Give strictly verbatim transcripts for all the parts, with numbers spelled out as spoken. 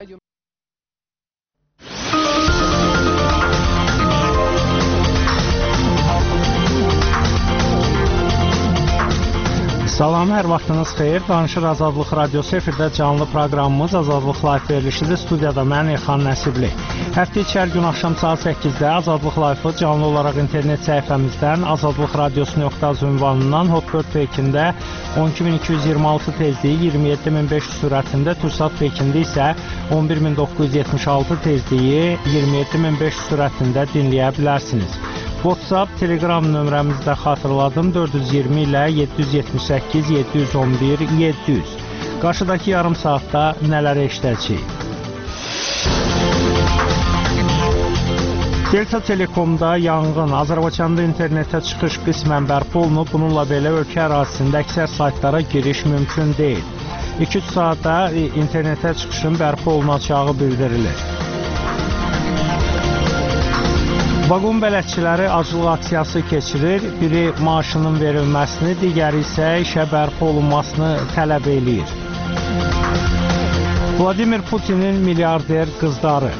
Salam, hər vaxtınız xeyir. Danışır Azadlıq Radiosu efirdə canlı proqramımız Azadlıq Live verilişidir. Studiyada mən İlxan Nəsibli. Həftə içi hər gün axşam saat səkkizdə Azadlıq Live-ı canlı olaraq internet səhifəmizdən azadlıq radiosu nöqtə az ünvanından Hotbird Pekində on iki min iki yüz iyirmi altı tezliyi iyirmi yeddi min beş yüz sürətində, Tursat Pekində isə on bir min doqquz yüz yetmiş altı tezliyi iyirmi yeddi min beş yüz sürətində dinləyə bilərsiniz. WhatsApp, Telegram nömrəmizi də xatırladım, dörd yüz iyirmi ilə yeddi yüz yetmiş səkkiz yeddi yüz on bir yeddi yüz. Qarşıdakı yarım saatda nələr eşidəcəyik? Delta Telekomda yanğın, Azərbaycanda internetə çıxış qismən bərpa olunub, bununla belə ölkə ərazisində əksər saytlara giriş mümkün deyil. iki üç saatda internetə çıxışın bərpa olunacağı bildirilir. Vaqon bələdçiləri aclıq aksiyası keçirir, biri maaşının verilməsini, digəri isə işə bərpa olunmasını tələb eləyir. Vladimir Putinin milyarder qızları.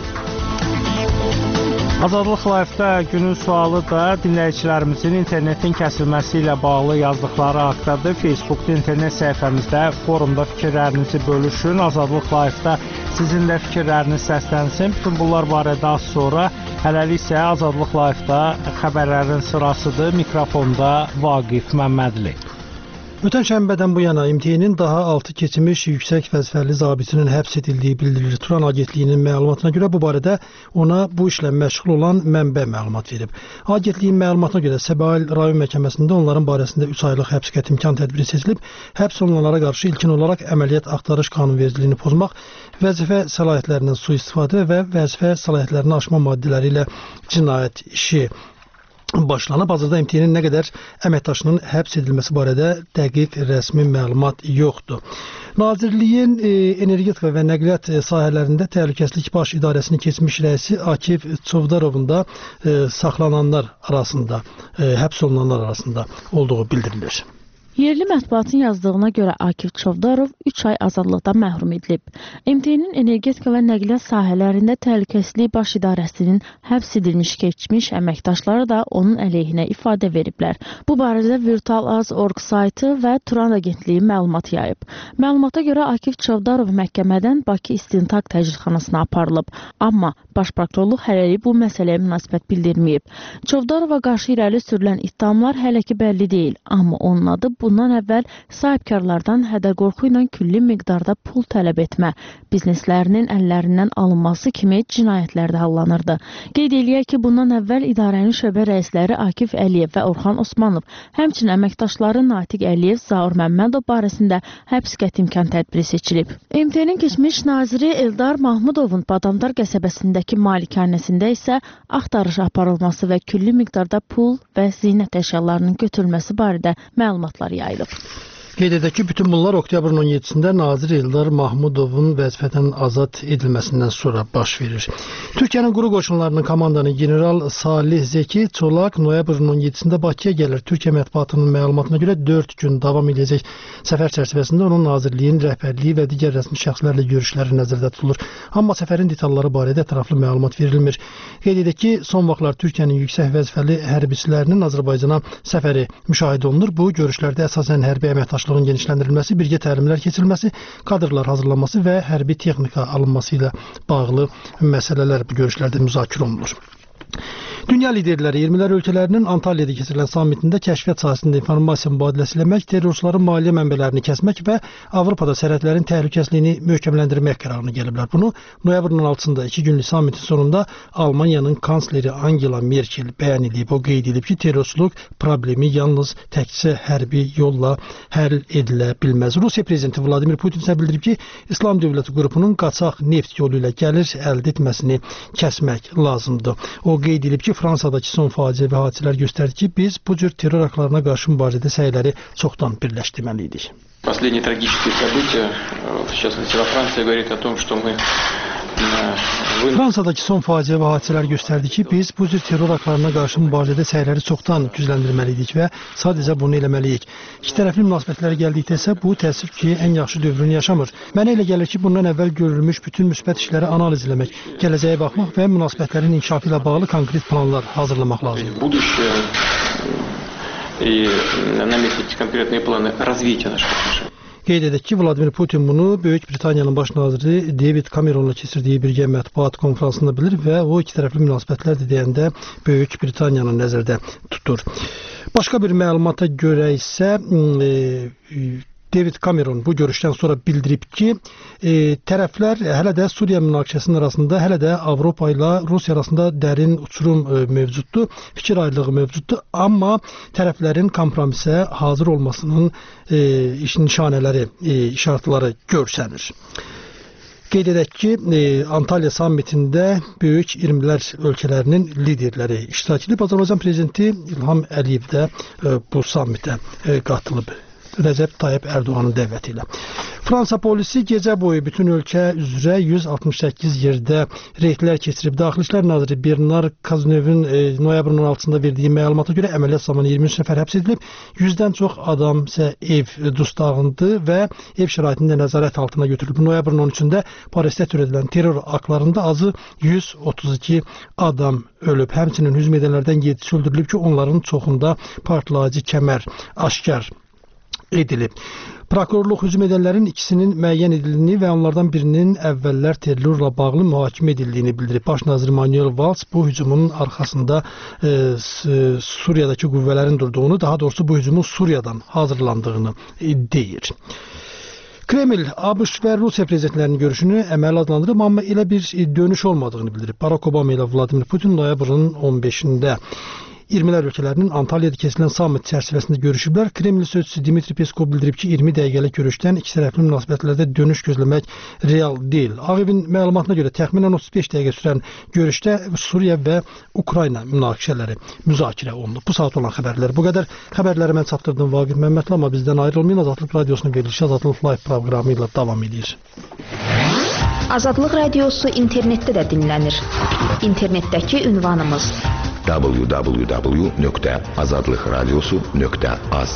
Azadlıq Live-da günün sualı da dinləyicilərimizin internetin kəsilməsi ilə bağlı yazdıqları haqqdadır. Facebookda internet səhifəmizdə forumda fikirlərinizi bölüşün. Azadlıq Live-da sizin də fikirləriniz səslənsin. Bütün bunlar barədə az sonra, hələlik isə Azadlıq Live-da xəbərlərin sırasıdır. Mikrofonda Vaqif Məmmədli. Ötən şənbədən bu yana M T N-in daha altı keçmiş yüksək vəzifəli zabitinin həbs edildiyi bildirilir. Turan Agentliyinin məlumatına görə bu barədə ona bu işlə məşğul olan mənbə məlumat verib. Agentliyin məlumatına görə Səbail rayon məhkəməsində onların barəsində üç aylıq həbs qəti imkan tədbiri seçilib. Həbs olunanlara qarşı ilkin olaraq əməliyyat axtarış qanunvericiliyini pozmaq, vəzifə səlahiyyətlərindən sui-istifadə və vəzifə səlahiyyətlərini aşma maddələri ilə cinayət işi başlanıb. Hazırda M T N-in nə qədər əməkdaşının həbs edilməsi barədə dəqiq rəsmi məlumat yoxdur. Nazirliyin e, energetika və nəqliyyat sahələrində təhlükəsizlik baş idarəsinin keçmiş rəisi Akif Çovdarovun da e, saxlananlar arasında, e, həbs olunanlar arasında olduğu bildirilir. Yerli mətbuatın yazdığına görə Akif Çovdarov üç ay azadlıqdan məhrum edilib. M T N-in energetika və nəqliyyat sahələrində təhlükəsizlik baş idarəsinin həbs edilmiş keçmiş əməkdaşları da onun əleyhinə ifadə veriblər. Bu barədə Virtual.az nöqtə org saytı və Turan Agentliyi məlumat yayıb. Məlumata görə Akif Çovdarov məhkəmədən Bakı İstintaq Təcridxanasına aparılıb. Amma Baş Prokurorluq hələlik bu məsələyə münasibət bildirməyib. Çovdarova qarşı irəli sürülən ittihamlar hələ ki bəlli deyil, amma onun adı bundan əvvəl sahibkarlardan hədə-qorxu ilə külli miqdarda pul tələb etmə, bizneslərinin əllərindən alınması kimi cinayətlərdə hallanırdı. Qeyd eləyək ki, bundan əvvəl idarənin şöbə rəisləri Akif Əliyev və Orxan Osmanov, həmçinin əməkdaşları Natiq Əliyev, Zaur Məmmədov barəsində həbs qəti imkan tədbiri seçilib. M T N-in keçmiş naziri Eldar Mahmudovun Badamdar qəsəbəsindəki malikanəsində isə axtarış aparılması və külli miqdarda pul və zinət əşyalarının götürülməsi barədə məlumatlar yayılıb. Qeyd edək ki, bütün bunlar oktyabrın on yeddisində nazir Eldar Mahmudovun vəzifədən azad edilməsindən sonra baş verir. Türkiyənin quru qoşunlarının komandanı general Salih Zeki Çolak noyabrın on yeddisində Bakıya gəlir. Türkiyə mətbuatının məlumatına görə dörd gün davam edəcək səfər çərçivəsində onun nazirliyin rəhbərliyi və digər rəsmi şəxslərlə görüşləri nəzərdə tutulur. Amma səfərin detalları barədə ətraflı məlumat verilmir. Qeyd edək ki, son vaxtlar Türkiyənin yüksək vəzifəli hərbiçilərinin Azərbaycana səfəri müşahidə olunur. Bu görüşlərdə əsasən hərbi əməkdaşlıq genişləndirilməsi, birgə təlimlər keçirilməsi, kadrlar hazırlanması və hərbi texnika alınması ilə bağlı məsələlər bu görüşlərdə müzakirə olunur. Dünya liderləri iyirmilər ölkələrinin Antalyada keçirilən sammitində kəşfiyyat sahəsində informasiya mübadiləsi eləmək, terrorçuların maliyyə mənbələrini kəsmək və Avropada sərhədlərin təhlükəsizliyini möhkəmləndirmək qərarına gəliblər. Bunu noyabrın on altısında iki günlük sammitin sonunda Almaniyanın kansleri Angela Merkel bəyan edib. O qeyd edib ki, terrorçuluq problemi yalnız təkcə hərbi yolla həll edilə bilməz. Rusiya prezidenti Vladimir Putin isə bildirib ki, İslam dövləti qrupunun qaçaq neft yolu ilə gəlir əldə etməsini kəsmək lazımdır. O qeyd edib ki, Fransadakı son faciə və hadisələr göstərdi ki, biz bu cür terror aktlarına qarşı mübarizədə səyləri çoxdan birləşdirməliydik. Последние трагические события, в частности во Франции, говорит о том, что мы Fransadakı son faciə və hadisələr göstərdi ki, biz bu cür terror aktlarına qarşı mübarizədə səyləri çoxdan gücləndirməliydik və sadəcə bunu eləməliyik. İki tərəfli münasibətlərə gəldikdə isə bu təəssüf ki, ən yaxşı dövrünü yaşamır. Mənə elə gəlir ki, bundan əvvəl görülmüş bütün müsbət işləri analiz eləmək, gələcəyə baxmaq və münasibətlərin inkişafı ilə bağlı konkret planlar hazırlamaq lazımdır. Qeyd edək ki, Vladimir Putin bunu Böyük Britaniyanın baş naziri David Cameronla keçirdiyi birgə mətbuat konfransında bilir və o iki tərəfli münasibətlər deyəndə Böyük Britaniyanı nəzərdə tutur. Başqa bir məlumata görə isə e, David Cameron bu görüşdən sonra bildirib ki, e, tərəflər hələ də Suriya münaqişəsinin arasında, hələ də Avropa ilə Rusiya arasında dərin uçurum e, mövcuddur, fikir ayrılığı mövcuddur, amma tərəflərin kompromisə hazır olmasının e, iş nişanələri, e, işaretləri görsənir. Qeyd edək ki, e, Antalya sammitində böyük iyirmilər ölkələrinin liderləri iştirak edib. Azərbaycan prezidenti İlham Əliyev də e, bu sammitə e, qatılıb. Rəcəb Tayyip Ərdoğanın dəvəti ilə. Fransa polisi gecə boyu bütün ölkə üzrə yüz altmış səkkiz yerdə reydlər keçirib. Daxili İşlər naziri Bernard Cazeneuve'ün e, noyabrın on altısında verdiyi məlumata görə əməliyyat zamanı iyirmi üç nəfər həbs edilib. yüzdən çox adam isə ev dustağındı və ev şəraitində nəzarət altına götürülüb. Noyabrın on üçündə Parisdə törədilən terror aktlarında azı yüz otuz iki adam ölüb. Həmçinin hücum edənlərdən yedisi öldürülüb ki, onların çoxunda partlayıcı kəmər aşkar edilib. Prokurorluq hücum edənlərin ikisinin müəyyən edildiyini və onlardan birinin əvvəllər terrorla bağlı mühakimə edildiyini bildirib. Baş nazir Manuel Valls bu hücumun arxasında e, Suriyadakı qüvvələrin durduğunu, daha doğrusu bu hücumun Suriyadan hazırlandığını e, deyir. Kreml, ABŞ və Rusiya prezidentlərinin görüşünü əməli adlandırıb, amma elə bir dönüş olmadığını bildirib. Barack Obama ilə Vladimir Putin noyabrın on beşində iyirmilər ölkələrinin Antalya'da keçirilən sammit çərçivəsində görüşüblər. Kreml sözçüsü Dmitri Peskov bildirib ki, iyirmi dəqiqəlik görüşdən iki tərəfli münasibətlərdə dönüş gözləmək real deyil. Ağ Evin məlumatına görə təxminən otuz beş dəqiqə sürən görüşdə Suriya və Ukrayna münaqişələri müzakirə olunub. Bu saat olan xəbərlər bu qədər. Xəbərləri mən çatdırdım Vaqif Məmmədli, amma bizdən ayrılmayın. Azadlıq Radiosunun verilişi Azadlıq Live proqramı ilə davam edir. Azadlıq Radiosu internetdə də dinlənir. İnternetdəki ünvanımız w w w nöqtə azadlıq radiosu nöqtə az.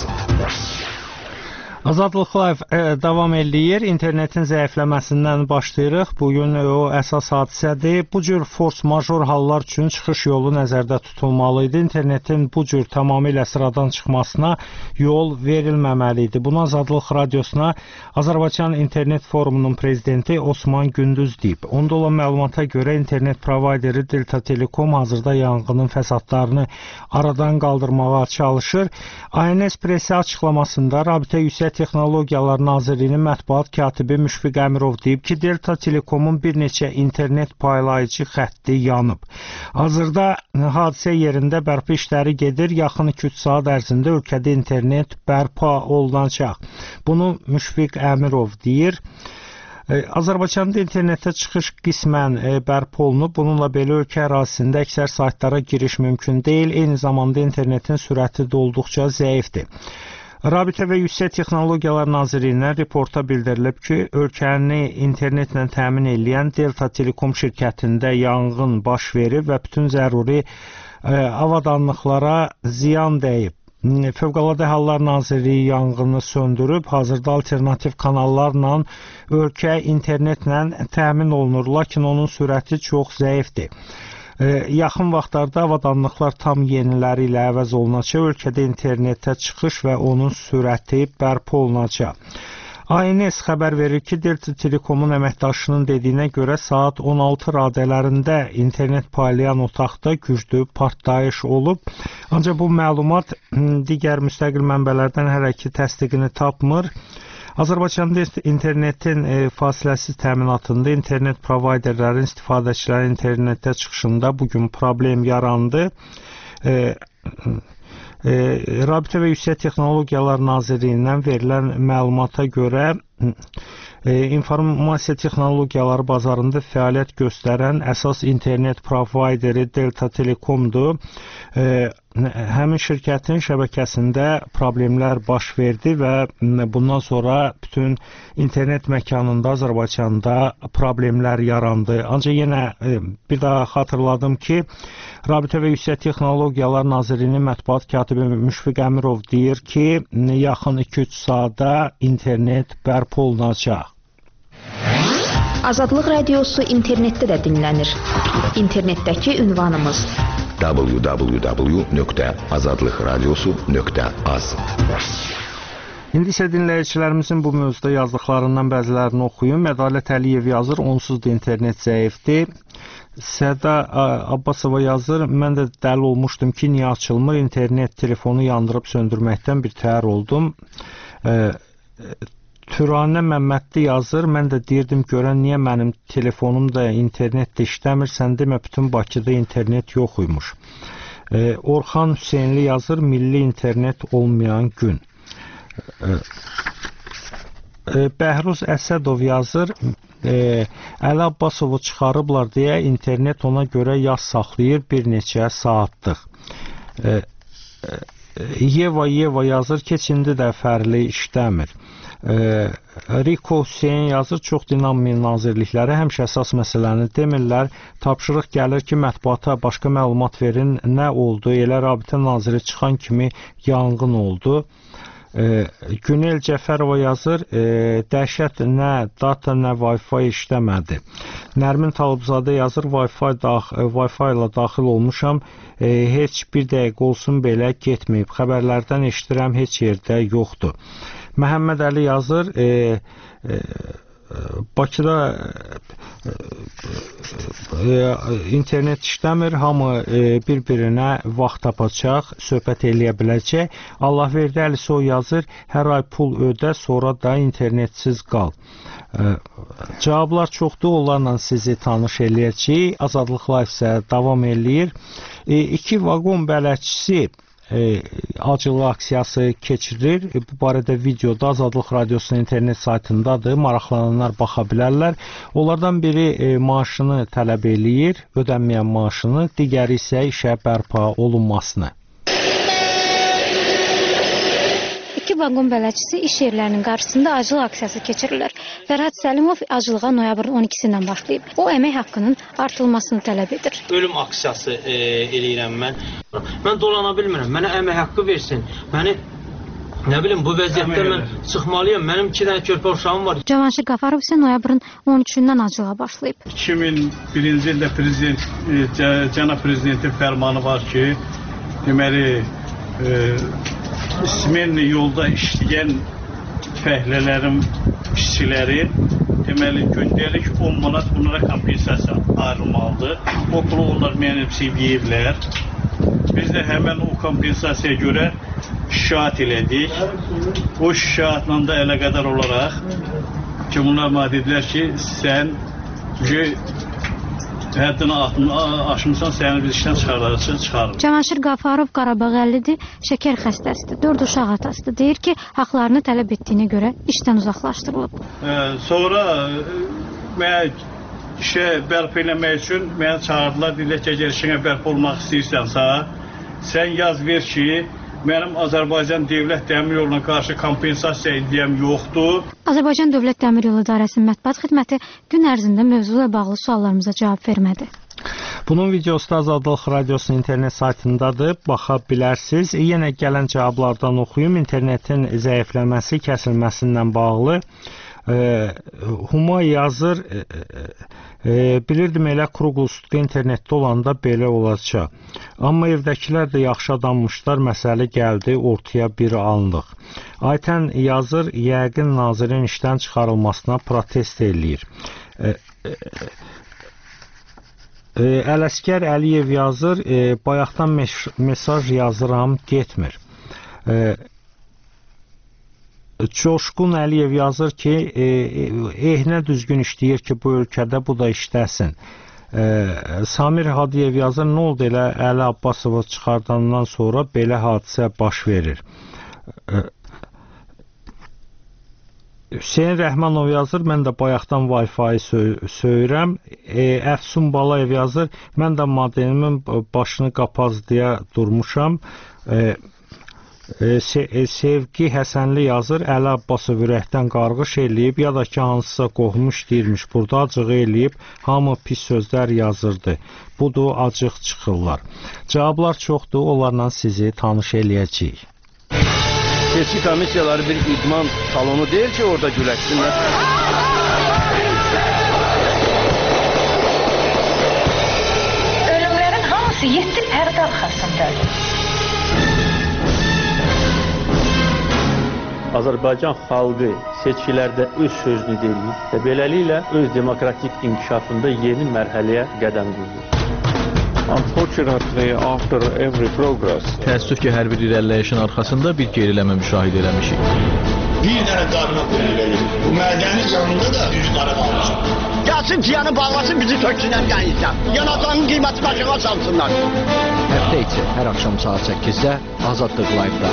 Azadlıq Live e, davam eləyir. İnternetin zəifləməsindən başlayırıq. Bugün o əsas hadisədir. Bu cür force-major hallar üçün çıxış yolu nəzərdə tutulmalı idi. İnternetin bu cür tamamilə sıradan çıxmasına yol verilməməli idi. Bunu Azadlıq Radiosuna Azərbaycan İnternet Forumunun prezidenti Osman Gündüz deyib. Onda olan məlumata görə internet provayderi Delta Telekom hazırda yanğının fəsadlarını aradan qaldırmağa çalışır. A N S Presi açıqlamasında Rabitə Yüksək Texnologiyalar Nazirliyinin mətbuat katibi Müşfiq Əmirov deyib ki, Delta Telekomun bir neçə internet paylayıcı xətti yanıb. Hazırda hadisə yerində bərpa işləri gedir. Yaxın iki üç saat ərzində ölkədə internet bərpa olunacaq. Bunu Müşfiq Əmirov deyir. Azərbaycanda internetə çıxış qismən bərpa olunub. Bununla belə ölkə ərazisində əksər saytlara giriş mümkün deyil. Eyni zamanda internetin sürəti də olduqca zəifdir. Rabitə və Yüksək Texnologiyalar Nazirliyindən reporta bildirilib ki, ölkəni internetlə təmin edən Delta Telekom şirkətində yanğın baş verib və bütün zəruri e, avadanlıqlara ziyan dəyib. Fövqəladə Hallar Nazirliyi yanğını söndürüb, hazırda alternativ kanallarla ölkə internetlə təmin olunur, lakin onun sürəti çox zəifdir. Yaxın vaxtlarda avadanlıqlar tam yeniləri ilə əvəz olunacaq, ölkədə internetə çıxış və onun sürəti bərpa olunacaq. A N S xəbər verir ki, Delta Telekomun əməkdaşının dediyinə görə saat on altı radələrində internet paylayan otaqda güclü partlayış olub. Ancaq bu məlumat digər müstəqil mənbələrdən hələ ki təsdiqini tapmır. Azərbaycanda internetin e, fasiləsiz təminatında internet provayderlərin istifadəçilərin internetə çıxışında bugün problem yarandı. E, e, Rabitə və Yüksək Texnologiyalar Nazirliyindən verilən məlumata görə informasiya texnologiyaları bazarında fəaliyyət göstərən əsas internet provayderi Delta Telekomdur. Həmin şirkətin şəbəkəsində problemlər baş verdi və bundan sonra bütün internet məkanında Azərbaycanda problemlər yarandı. Ancaq yenə bir daha xatırladım ki, Rabitə və Yüksək Texnologiyalar Nazirliyinin mətbuat katibi Müşfiq Əmirov deyir ki, yaxın iki üç saata internet bərpa olunacaq. Azadlıq Radiosu internetdə də dinlənir. İnternetdəki ünvanımız w w w nöqtə azadlıq radiosu nöqtə az. İndi isə dinləyicilərimizin bu mövzuda yazdıqlarından bəzilərini oxuyum. Ədalət Əliyev yazır, onsuz da internet zəifdir. Səda Abbasova yazır, mən də dəli olmuşdum ki, niyə açılmır? İnternet telefonu yandırıb söndürməkdən bir təhər oldum. Türanə Məmmədli yazır, mən də deyirdim görən niyə mənim telefonumda internet də işləmir, sən demə bütün Bakıda internet yox imiş. E, Orxan Hüseynli yazır, milli internet olmayan gün. E, e, Bəhruz Əsədov yazır, e, Əli Abbasovu çıxarıblar deyə internet ona görə yaz saxlayır bir neçə saatlıq. E, e, Yeva Yeva yazır, keçindi də fərli işləmir. Ee, Riko Hüseyin yazır, çox dinamik nazirlikləri həmişə əsas məsələni demirlər. Tapşırıq gəlir ki, mətbuata başqa məlumat verin, nə oldu? Elə Rabitə naziri çıxan kimi yanğın oldu. Ee, Günel Cəfərova yazır, e, dəhşət nə data, nə Wi-Fi işləmədi. Nərmin Talıbzadə yazır, Wi-Fi, dax Wi-Fi ilə daxil olmuşam, e, heç bir dəqiqə olsun belə getməyib. Xəbərlərdən eşidirəm, heç yerdə yoxdur. Məhəmməd Əli yazır, e, e, Bakıda e, e, internet işləmir, hamı e, bir-birinə vaxt tapacaq, söhbət eləyə biləcək. Allahverdi Əliso yazır, hər ay pul ödə, sonra da internetsiz qal. E, cavablar çoxdur, onlarla sizi tanış eləyəcək. Azadlıq Live isə davam eləyir. E, iki vaqon bələdçisi E, acılı aksiyası keçirir. E, bu barədə videoda Azadlıq Radiosunun internet saytındadır. Maraqlananlar baxa bilərlər. Onlardan biri e, maaşını tələb eləyir, ödənməyən maaşını, digəri isə işə bərpa olunmasını. İki vaqon bələdçisi iş yerlərinin qarşısında acılıq aksiyası keçirirlər. Fərhad Səlimov acılığa noyabrın on ikisindən başlayıb. O, əmək haqqının artırılmasını tələb edir. Ölüm aksiyası e, eləyirəm mən. Mən dolana bilmirəm. Mənə əmək haqqı versin. Məni, nə bilim, bu vəziyyətdə mən çıxmalıyım. Mənim iki dənə körpə uşağım var. Cavanşir Qafarov isə noyabrın on üçündən acılığa başlayıb. iki min birinci ildə prezident, e, cənab prezidentin fərmanı var ki, deməli, e, İsmenli yolda işləyən fəhlələrin işçiləri deməli gündəlik on manat bunlara kompensasiya ayrılmalıdır. O pulu onlar mənimsəyib yeyiblər. Biz də həmən o kompensasiyaya görə şikayət elədik. O şikayətlə də əlaqədar olaraq ki, bunlar mənə dedilər ki, sən həddini aşmışsan, səni biz işdən çıxardarırsın, çıxarır. Cavanşir Qafarov Qarabağəllidir, şəkər xəstəsidir, dörd uşaq atasıdır. Deyir ki, haqlarını tələb etdiyinə görə işdən uzaqlaşdırılıb. Ee, sonra mənə işə bərpa eləmək üçün mənə çağırdılar, deyirlər ki, əgər işinə bərpa olmaq istəyirsənsə, sən yaz ver ki, mənim Azərbaycan Dövlət Dəmir Yoluna qarşı kompensasiya iddiam yoxdur. Azərbaycan Dövlət Dəmir Yolu İdarəsinin mətbuat xidməti gün ərzində mövzuyla bağlı suallarımıza cavab vermədi. Bunun videosu da Azadlıq Radiosunun internet saytındadır, baxa bilərsiniz. Yenə gələn cavablardan oxuyum. İnternetin zəifləməsi, kəsilməsindən bağlı. E, Huma yazır, e, e, bilirdim elə Kruglsudda internetdə olanda belə olacaq. Amma evdəkilər də yaxşı adammışlar, məsələ gəldi ortaya bir anlıq. Aytən yazır, yəqin nazirin işdən çıxarılmasına protest eləyir. E, e, e, Ələskər Əliyev yazır, e, bayaqdan mes mesaj yazıram, getmir. E, Coşqun Əliyev yazır ki, e, ehnə düzgün işləyir ki, bu ölkədə bu da işləsin. E, Samir Hadiyev yazır, nə oldu elə Əli Abbasovu çıxardandan sonra belə hadisə baş verir. E, Hüseyn Rəhmanov yazır, mən də bayaqdan Wi-Fi söy söyürəm. E, Əfsun Balayev yazır, mən də modemimin başını qapaz deyə durmuşam. E, e, se Sevgi Həsənli yazır, Əli Abbasov ürəkdən qarğış eləyib, ya da ki, hansısa qohmuş deyirmiş, burada acığı eləyib, hamı pis sözlər yazırdı. Budur, acıq çıxırlar. Cavablar çoxdur, onlarla sizi tanış eləyəcəyik. Seçki komissiyaları bir idman salonu deyil ki, orada güləşsinlər. Ölümlərin hamısı yeddi pərdə arxasındadır. Azərbaycan xalqı seçkilərdə öz sözünü deyir və beləliklə öz demokratik inkişafında yeni mərhələyə qədəm qoyur. Unfortunately, after every progress, təəssüf ki, hər bir irəliləyişin arxasında bir geriləmə müşahidə eləmişik. Bir dənə qarına qoyulur. Bu mədəni canında da düz qarı qalmışıq. Gəlsin ciyanı bağlasın, bizi töksünən qəyinsən. Yanacağının qiyməti başına çalsınlar. Həftə içi hər axşam saat səkkizdə Azadlıq Live-da.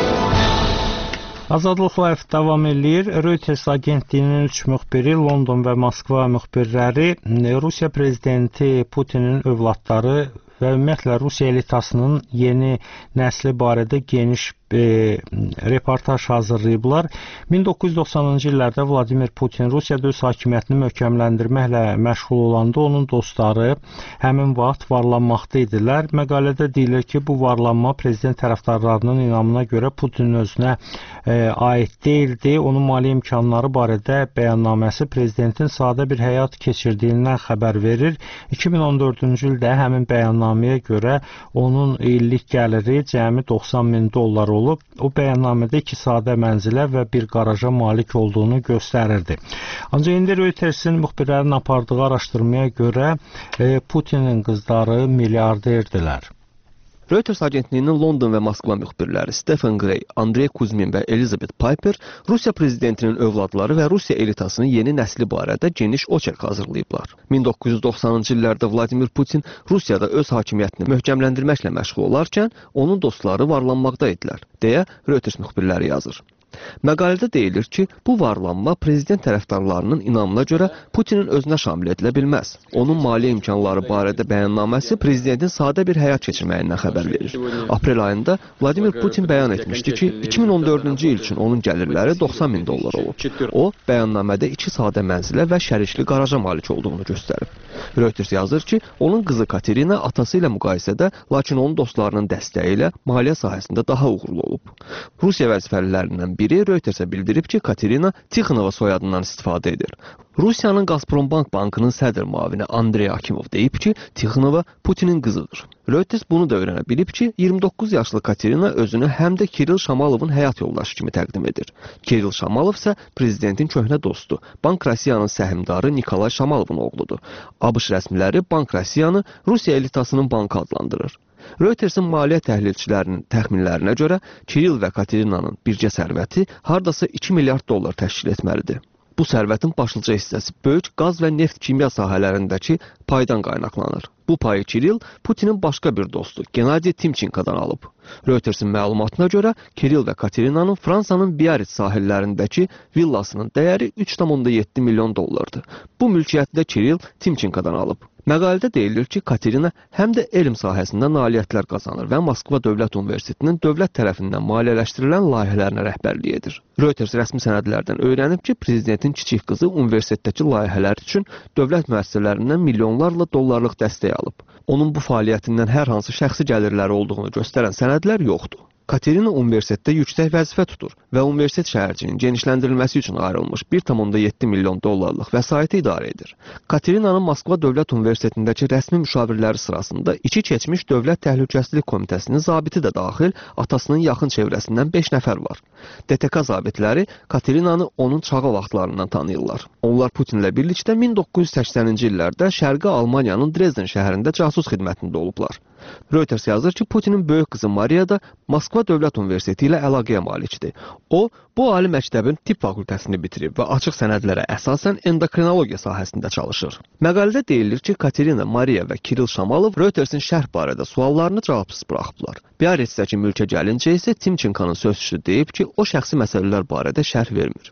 Azadlıq Live davam eləyir. Reuters agentliyinin üç müxbiri, London və Moskva müxbirləri Rusiya prezidenti Putinin övladları və ümumiyyətlə Rusiya elitasının yeni nəsli barədə geniş e, reportaj hazırlayıblar. min doqquz yüz doxsanıncı illərdə Vladimir Putin Rusiyada öz hakimiyyətini möhkəmləndirməklə məşğul olanda onun dostları həmin vaxt varlanmaqda idilər. Məqalədə deyilir ki, bu varlanma prezident tərəfdarlarının inamına görə Putinin özünə e, aid deyildi. Onun mali imkanları barədə bəyannaməsi prezidentin sadə bir həyat keçirdiyindən xəbər verir. iki min on dördüncü ildə həmin bəyannaməyə görə onun illik gəliri cəmi doxsan min dollar olub. O bəyannamədə iki sadə mənzilə və bir qaraja malik olduğunu göstərirdi. Ancaq indi Reutersin müxbirlərin apardığı araşdırmaya görə e, Putinin qızları milyarderdirlər. Reuters agentliyinin London və Moskva müxbirləri Stephen Gray, Andrey Kuzmin və Elizabeth Piper Rusiya prezidentinin övladları və Rusiya elitasının yeni nəsli barədə geniş oçerk hazırlayıblar. min doqquz yüz doxsanıncı illərdə Vladimir Putin Rusiyada öz hakimiyyətini möhkəmləndirməklə məşğul olarkən onun dostları varlanmaqda idilər, deyə Reuters müxbirləri yazır. Məqalədə deyilir ki, bu varlanma prezident tərəfdarlarının inamına görə Putinin özünə şamil edilə bilməz. Onun maliyyə imkanları barədə bəyannaməsi prezidentin sadə bir həyat keçirməyindən xəbər verir. Aprel ayında Vladimir Putin bəyan etmişdi ki, iki min on dördüncü il üçün onun gəlirləri doxsan min dollar olub. O, bəyannamədə iki sadə mənzilə və şərikli qaraja malik olduğunu göstərib. Reuters yazır ki, onun qızı Katerina atası ilə müqayisədə, lakin onun dostlarının dəstəyi ilə maliyyə sahəsində daha uğurlu olub. Rusiya vəzifəlilərindən biri Reutersə bildirib ki, Katerina Tixonova soyadından istifadə edir. Rusiyanın Gazprombank bankının sədr müavini Andrey Akimov deyib ki, Tixonova Putinin qızıdır. Reuters bunu da öyrənə bilib ki, iyirmi doqquz yaşlı Katerina özünü həm də Kiril Şamalovun həyat yoldaşı kimi təqdim edir. Kiril Şamalov isə prezidentin köhnə dostu, Bank Rossiyanın səhmdarı Nikolay Şamalovun oğludur. ABŞ rəsmiləri Bank Rossiyanı Rusiya elitasının bankı adlandırır. Reutersin maliyyə təhlilçilərinin təxminlərinə görə Kiril və Katerinanın birgə sərvəti hardasa iki milyard dollar təşkil etməlidir. Bu sərvətin başlıca hissəsi böyük qaz və neft kimya sahələrindəki paydan qaynaqlanır. Bu payı Kiril Putinin başqa bir dostu Gennadi Timçenkodan alıb. Reutersin məlumatına görə Kiril və Katerinanın Fransanın Biarritz sahillərindəki villasının dəyəri üç tam yeddi milyon dollardır. Bu mülkiyyətdə Kiril Timçenkodan alıb. Məqalədə deyilir ki, Katerina həm də elm sahəsində nailiyyətlər qazanır və Moskva Dövlət Universitetinin dövlət tərəfindən maliyyələşdirilən layihələrinə rəhbərlik edir. Reuters rəsmi sənədlərdən öyrənib ki, prezidentin kiçik qızı universitetdəki layihələr üçün dövlət müəssisələrindən milyonlarla dollarlıq dəstək alıb. Onun bu fəaliyyətindən hər hansı şəxsi gəlirləri olduğunu göstərən sənədlər yoxdur. Katerina universitetdə yüksək vəzifə tutur və universitet şəhərciyinin genişləndirilməsi üçün ayrılmış bir tam yeddi milyon dollarlıq vəsaiti idarə edir. Katerinanın Moskva Dövlət Universitetindəki rəsmi müşavirləri sırasında iki keçmiş Dövlət Təhlükəsizlik Komitəsinin zabiti də daxil atasının yaxın çevrəsindən beş nəfər var. D T K zabitləri Katerinanı onun çağı vaxtlarından tanıyırlar. Onlar Putinlə birlikdə min doqquz yüz səksəninci illərdə Şərqi Almaniyanın Dresden şəhərində casus xidmətində olublar. Reuters yazır ki, Putinin böyük qızı Maria da Moskva Dövlət Universiteti ilə əlaqəyə malikdir. O, bu ali məktəbin tibb fakültəsini bitirib və açıq sənədlərə əsasən endokrinologiya sahəsində çalışır. Məqalədə deyilir ki, Katerina, Maria və Kiril Şamalov Reutersin şərh barədə suallarını cavabsız buraxıblar. Biarritz'dəki mülkə gəlincə isə Timçenkonun sözçüsü deyib ki, o şəxsi məsələlər barədə şərh vermir.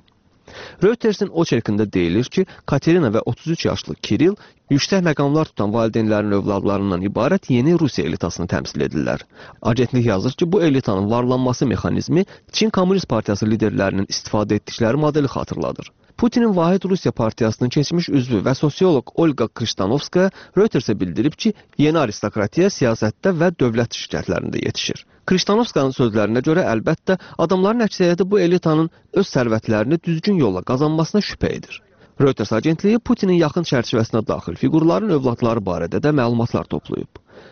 Reutersin oçerkində deyilir ki, Katerina və otuz üç yaşlı Kiril yüksək məqamlar tutan valideynlərin övladlarından ibarət yeni Rusiya elitasını təmsil edirlər. Agentlik yazır ki, bu elitanın varlanması mexanizmi Çin Komünist Partiyası liderlərinin istifadə etdikləri modeli xatırladır. Putinin Vahid Rusiya Partiyasının keçmiş üzvü və sosiolog Olga Krishtanovskaya Reutersə bildirib ki, yeni aristokratiya siyasətdə və dövlət şirkətlərində yetişir. Krishtanovskanın sözlərinə görə əlbəttə adamların əksəriyyəti bu elitanın öz sərvətlərini düzgün yolla qazanmasına şübhə edir. Reuters agentliyi Putinin yaxın çərçivəsinə daxil fiqurların övladları barədə də məlumatlar toplayıb.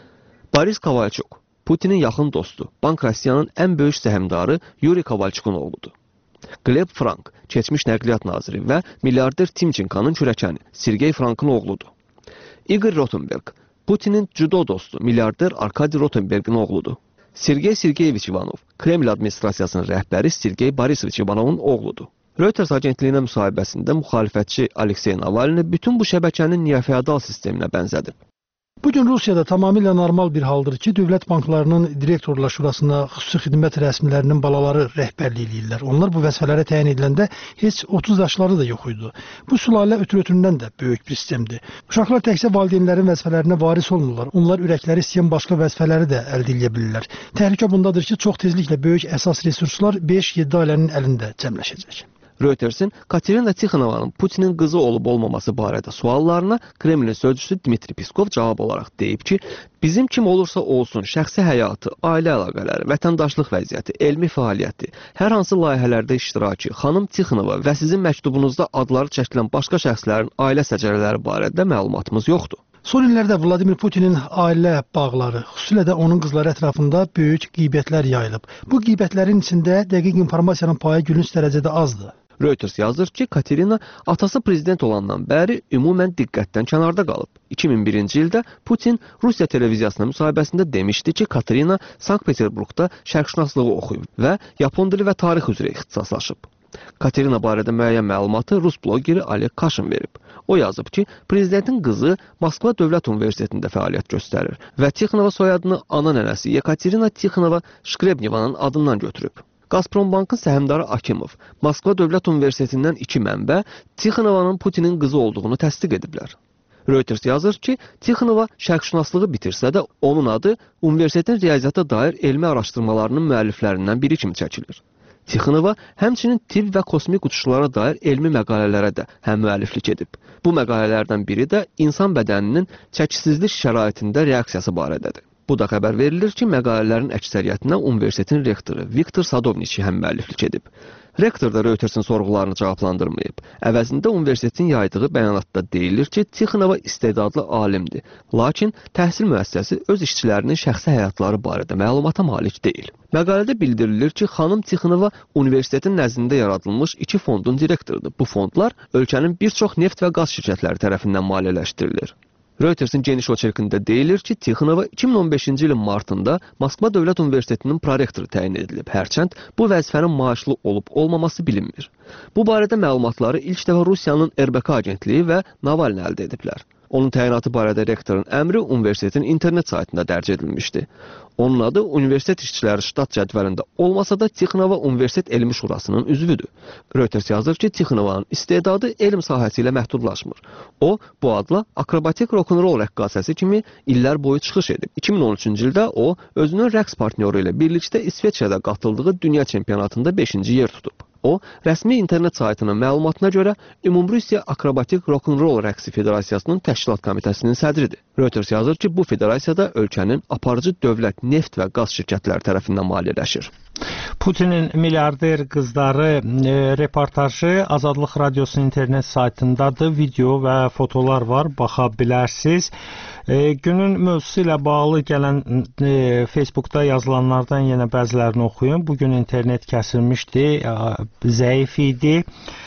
Boris Kovalchuk, Putinin yaxın dostu, Bank Rossiyanın ən böyük səhmdarı Yuri Kovalchukun oğludur. Gleb Frank, keçmiş nəqliyyat naziri və milyarder Timchenkanın kürəkəni Sergey Frankın oğludur. Igor Rotenberg, Putinin judo dostu, milyarder Arkadi Rotenbergin oğludur. Sergey Sergeyeviç Ivanov, Kreml administrasiyasının rəhbəri Sergey Borisovich Ivanovun oğludur. Reuters agentliyinə müsahibəsində müxalifətçi Aleksey Navalny bütün bu şəbəkənin neofeodal sisteminə bənzədib. Bugün Rusiyada tamamilə normal bir haldır ki, dövlət banklarının direktorlar şurasına xüsusi xidmət rəsmilərinin balaları rəhbərlik edirlər. Onlar bu vəzifələrə təyin ediləndə heç otuz yaşları da yox idi. Bu sülalə ötürü-ötüründən də böyük bir sistemdir. Uşaqlar təkcə valideynlərin vəzifələrinə varis olmurlar. Onlar ürəkləri istəyən başqa vəzifələri də əldə edə bilirlər. Təhlükə bundadır ki, çox tezliklə böyük əsas resurslar beş yeddi ailənin əlində cəmləşəcək. Reutersin Katerina Tixonovanın Putinin qızı olub-olmaması barədə suallarına Kremlin sözcüsü Dmitri Peskov cavab olaraq deyib ki, bizim kim olursa olsun şəxsi həyatı, ailə əlaqələri, vətəndaşlıq vəziyyəti, elmi fəaliyyəti, hər hansı layihələrdə iştirakı, xanım Tixonova və sizin məktubunuzda adları çəkilən başqa şəxslərin ailə səcərələri barədə məlumatımız yoxdur. Son illərdə Vladimir Putinin ailə bağları, xüsusilə də onun qızları ətrafında böyük qeybətlər yayılıb. Bu qeybətlərin içində dəqiq informasiyanın payı gülünc dərəcədə azdır. Reuters yazır ki, Katerina atası prezident olandan bəri ümumən diqqətdən kənarda qalıb. iki min birinci ildə Putin Rusiya televiziyasına müsahibəsində demişdi ki, Katerina Sankt-Peterburqda şərqşünaslığı oxuyub və Yapon dili və tarix üzrə ixtisaslaşıb. Katerina barədə müəyyən məlumatı Rus bloqeri Oleg Kashin verib. O yazıb ki, prezidentin qızı Moskva Dövlət Universitetində fəaliyyət göstərir və Tixonova soyadını ana nənəsi Yekaterina Tixonova Şkrebnevanın adından götürüb. Gazprombankın səhmdarı Akimov, Moskva Dövlət Universitetindən iki mənbə Tixonovanın Putinin qızı olduğunu təsdiq ediblər. Reuters yazır ki, Tixonova şərqşünaslığı bitirsə də onun adı universitetin riyaziyyata dair elmi araşdırmalarının müəlliflərindən biri kimi çəkilir. Tixonova həmçinin tibb və kosmik uçuşlara dair elmi məqalələrə də həm müəlliflik edib. Bu məqalələrdən biri də insan bədəninin çəkisizlik şəraitində reaksiyası barədədir. Bu da xəbər verilir ki, məqalələrin əksəriyyətinə universitetin rektoru Viktor Sadovniçi həm müəlliflik edib. Rektor da Reutersin sorğularını cavablandırmayıb. Əvəzində universitetin yaydığı bəyanatda deyilir ki, Tixonova istedadlı alimdir, lakin təhsil müəssisəsi öz işçilərinin şəxsi həyatları barədə məlumata malik deyil. Məqalədə bildirilir ki, xanım Tixonova universitetin nəzdində yaradılmış iki fondun direktorudur. Bu fondlar ölkənin bir çox neft və qaz şirkətləri tərəfindən maliyyələşdirilir. Reutersin geniş oçerkində deyilir ki, Tixonova iki min on beşinci ilin martında Moskva Dövlət Universitetinin prorektoru təyin edilib. Hərçənd bu vəzifənin maaşlı olub-olmaması bilinmir. Bu barədə məlumatları ilk dəfə Rusiyanın R B K agentliyi və Navalny əldə ediblər. Onun təyinatı barədə rektorun əmri universitetin internet saytında dərc edilmişdi. Onun adı universitet işçiləri ştat cədvəlində olmasa da Tixonova Universitet Elmi Şurasının üzvüdür. Reuters yazır ki, Tixonovanın istedadı elm sahəsi ilə məhdudlaşmır. O, bu adla akrobatik rock'n'roll rəqqasəsi kimi illər boyu çıxış edib. iki min on üçüncü ildə o, özünün rəqs partnyoru ilə birlikdə İsveçrədə qatıldığı dünya çempionatında beşinci yer tutub. O, rəsmi internet saytının məlumatına görə Ümumrusiya Akrobatik Rock'n'Roll Rəqsi Federasiyasının təşkilat komitəsinin sədridir. Reuters yazır ki, bu federasiyada ölkənin aparıcı dövlət neft və qaz şirkətləri tərəfindən maliyyələşir. Putinin milyarder qızları e, reportajı Azadlıq Radiosunun internet saytındadır. Video və fotolar var, baxa bilərsiniz. E, günün mövzusu ilə bağlı gələn e, Facebookda yazılanlardan yenə bəzilərini oxuyun. Bugün internet kəsilmişdi, e, zəif idi.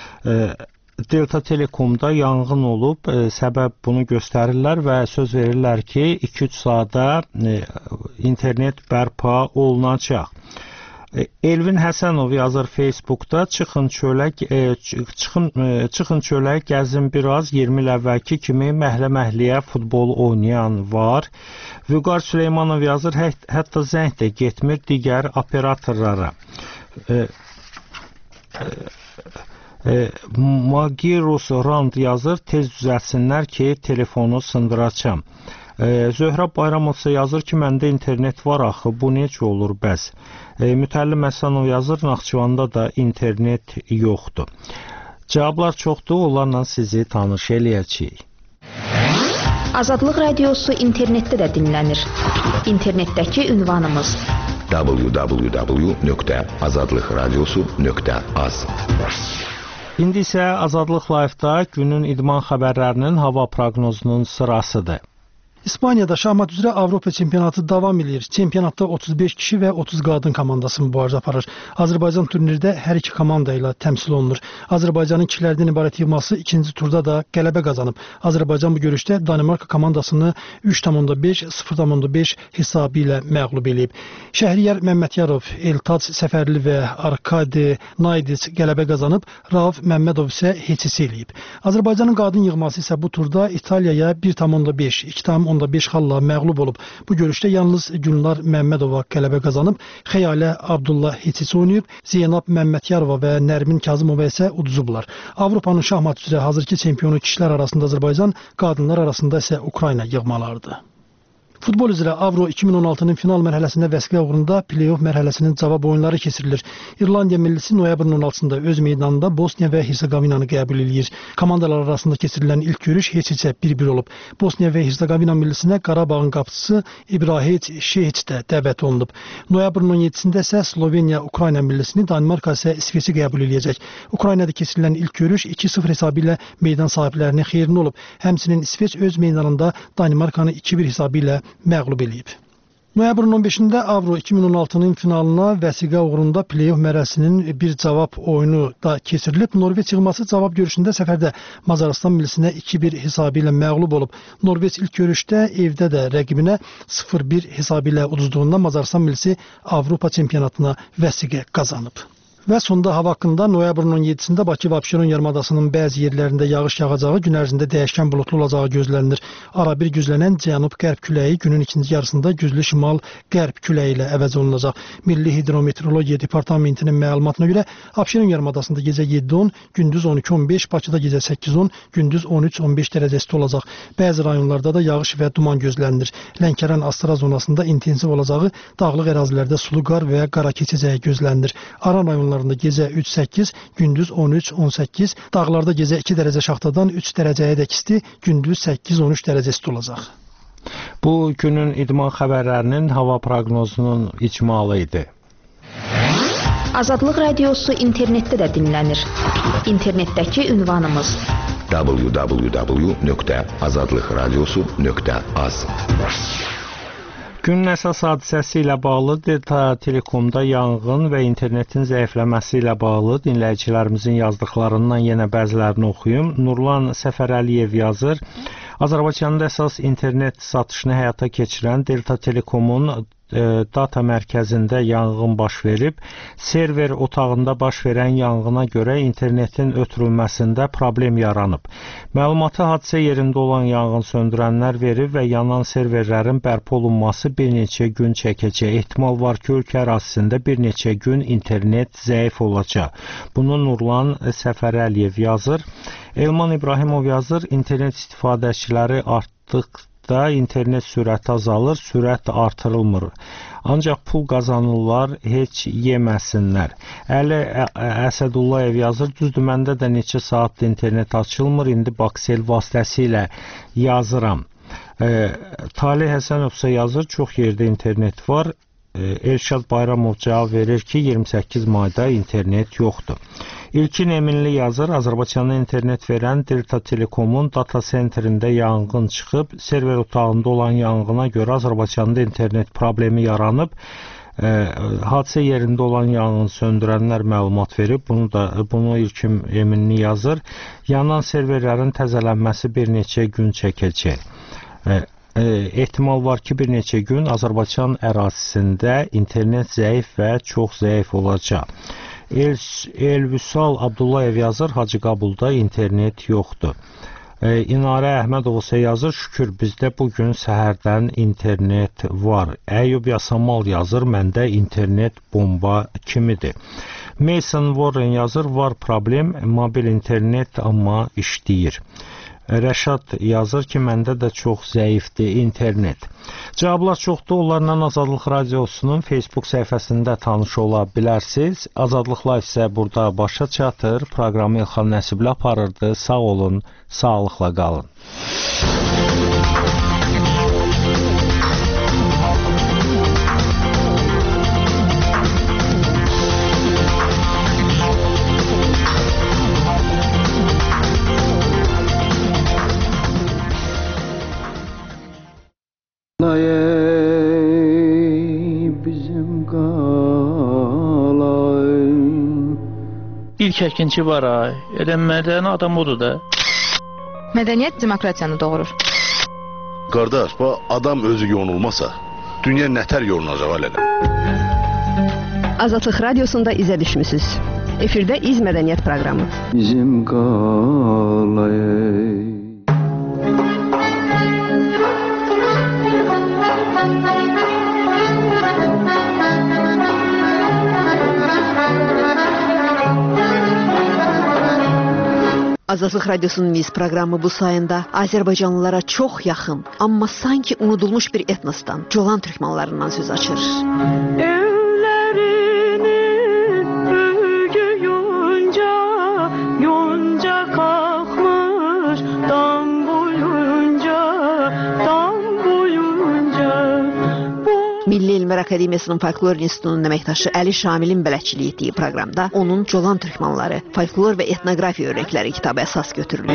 E, Delta Telekomda yanğın olub, e, səbəb bunu göstərirlər və söz verirlər ki, iki üç saata e, internet bərpa olunacaq. Elvin Həsənov yazır Facebookda, çıxın çölək, e, çıxın, e, çıxın çölək, gəzin biraz, iyirmi il əvvəlki kimi məhlə-məhliyə futbol oynayan var. Vüqar Süleymanov yazır, hət, hətta zəng də getmir digər operatorlara. E, e, E, Magirus Rand yazır, tez düzəlsinlər ki, telefonu sındıracam. E, Zöhrə Bayramovsa yazır ki, məndə internet var axı, bu necə olur bəs? E, Mütəllim Həsənov yazır, Naxçıvanda da internet yoxdur. Cavablar çoxdur, onlarla sizi tanış eləyəcəyik. Azadlıq Radiosu internetdə də dinlənir. İnternetdəki ünvanımız w w w nöqtə azadlıqradiosu nöqtə az. İndi isə Azadlıq Live-da günün idman xəbərlərinin hava proqnozunun sırasıdır. İspaniyada şahmat üzrə Avropa çempionatı davam edir. Çempionatda otuz beş kişi və otuz qadın komandası mübarizə aparır. Azərbaycan turnirdə hər iki komanda ilə təmsil olunur. Azərbaycanın kişilərdən ibarət yığması ikinci turda da qələbə qazanıb. Azərbaycan bu görüşdə Danimarka komandasını üç tam onda beş, sıfır tam onda beş hesabı ilə məğlub edib. Şəhriyar Məmmədiyarov, Eltac Səfərli və Arkadi Naydis qələbə qazanıb. Rauf Məmmədov isə heçisi eləyib. Azərbaycanın qadın yığması isə bu turda İtaliyaya bir tam onda beş, iki tam onda beş xalla məğlub olub. Bu görüşdə yalnız Gülnar Məmmədova qələbə qazanıb. Xəyalə Abdullah heçisi oynayıb. Zeynab Məmmədiyarova və Nərmin Kazımova isə uduzublar. Avropanın şahmat üzrə hazırki çempionu kişilər arasında Azərbaycan, qadınlar arasında isə Ukrayna yığmalarıdır. Futbol üzrə Avro iki min on altının final mərhələsində vəsqə uğrunda play-off mərhələsinin cavab oyunları keçirilir. İrlandiya millisi noyabrın on altısında öz meydanında Bosniya və Hersegovinanı qəbul edir. Komandalar arasında keçirilən ilk görüş heç-heçə bir bir olub. Bosniya və Hersegovina millisinə Qarabağın qapıçısı İbrahim Şehiç də dəvət olunub. Noyabrın on yeddisində isə Sloveniya Ukrayna millisini, Danimarka isə İsveçi qəbul edəcək. Ukraynada keçirilən ilk görüş iki sıfır hesabı ilə meydan sahiblərinin xeyrinə olub. Həmçinin İsveç öz meydanında Danimarkanı iki bir hesabı ilə məğlub eləyib. Noyabrın on beşində Avro iki min on altının finalına vəsiqə uğrunda play-off mərhələsinin bir cavab oyunu da keçirilib. Norveç yığması cavab görüşündə səfərdə Macaristan millisinə iki bir hesabı ilə məğlub olub. Norveç ilk görüşdə evdə də rəqibinə sıfır bir hesabı ilə uduzduğunda Macaristan millisi Avropa çempionatına vəsiqə qazanıb. Və sonda hava haqqında noyabrın on yeddisində Bakı və Abşeron yarımadasının bəzi yerlərində yağış yağacağı, gün ərzində dəyişkən buludlu olacağı gözlənilir. Ara bir güclənən cənub-qərb küləyi günün ikinci yarısında güclü şimal-qərb küləyi ilə əvəz olunacaq. Milli Hidrometeorologiya Departamentinin məlumatına görə Abşeron yarımadasında gecə yeddi on, gündüz on iki on beş, Bakıda gecə səkkiz on, gündüz on üç on beş dərəcəsi olacaq. Bəzi rayonlarda da yağış və duman gözlənilir. Lənkəran Astara zonasında intensiv olacağı, dağlıq ərazilərdə sulu qar və qara keçəcəyi gözlənilir. Aran rayonlarında gecə üç səkkiz, gündüz on üç on səkkiz, dağlarda gecə iki dərəcə şaxtadan üç dərəcəyə dək isti, gündüz səkkiz on üç dərəcəsi olacaq. Bu günün idman xəbərlərinin hava proqnozunun icmalı idi. Azadlıq Radiosu internetdə də dinlənir. İnternetdəki ünvanımız w w w nöqtə azadlıqradiosu nöqtə az. Günün əsas hadisəsi ilə bağlı Delta Telekomda yanğın və internetin zəifləməsi ilə bağlı dinləyicilərimizin yazdıqlarından yenə bəzilərini oxuyum. Nurlan Səfərəliyev yazır. Azərbaycanda əsas internet satışını həyata keçirən Delta Telekomun data mərkəzində yanğın baş verib. Server otağında baş verən yanğına görə internetin ötürülməsində problem yaranıb. Məlumatı hadisə yerində olan yanğın söndürənlər verib və yanan serverlərin bərpa olunması bir neçə gün çəkəcək. Ehtimal var ki, ölkə ərazisində bir neçə gün internet zəif olacaq. Bunu Nurlan Səfərəliyev yazır. Elman İbrahimov yazır. İnternet istifadəçiləri artdıqda da internet sürəti azalır, sürət artırılmır. Ancaq pul qazanırlar, heç yeməsinlər. Əli Əsədullayev yazır, düzdür, məndə də neçə saatdır internet açılmır, indi Baksel vasitəsilə yazıram. E, Talih Həsənovsa yazır, çox yerdə internet var. E, Elşad Bayramov cavab verir ki, iyirmi səkkiz mayda internet yoxdur. İlkin Eminli yazır, Azərbaycanda internet verən Delta Telekomun data sentrində yanğın çıxıb, server otağında olan yanğına görə Azərbaycanda internet problemi yaranıb. E, hadisə yerində olan yanğın söndürənlər məlumat verib, bunu da bunu İlkin Eminli yazır. Yanan serverlərin təzələnməsi bir neçə gün çəkəcək. E, e, ehtimal var ki, bir neçə gün Azərbaycan ərazisində internet zəif və çox zəif olacaq. El, Elvüsal Abdullayev yazır, Hacı Qabulda internet yoxdur. E, İnarə Əhmədovsa yazır, şükür bizdə bugün səhərdən internet var. Əyyub Yasamal yazır, məndə internet bomba kimidir. Mason Warren yazır, var problem, mobil internet amma işləyir. Rəşad yazır ki, məndə də çox zəifdir internet. Cavablar çoxdur, onlarla Azadlıq Radiosunun Facebook səhifəsində tanış ola bilərsiniz. Azadlıq Live isə burada başa çatır. Proqramı İlxan Nəsibli aparırdı. Sağ olun, sağlıqla qalın. İlk əkinçi var ay, elə mədəni adam odur da. Mədəniyyət demokratiyanı doğurur. Qardaş, bu adam özü yonulmasa, dünya nətər yolunacaq alələ? Azadlıq Radiosunda izə düşmüsünüz. Efirdə İz Mədəniyyət proqramı. Bizim qalayı. Azadlıq Radiosunun İz proqramı bu sayında Azərbaycanlılara çox yaxın, amma sanki unudulmuş bir etnosdan, Colan türkmanlarından söz açır. Evlərinin böygü yonca, yonca qalxmış, dam boyunca, dam boyunca. Milli Elmlər Akademiyasının Folklor İnstitutunun əməkdaşı Əli Şamilin bələdçiliyi etdiyi proqramda onun Colan türkmanları, folklor və etnografiya örnəkləri kitabı əsas götürülür.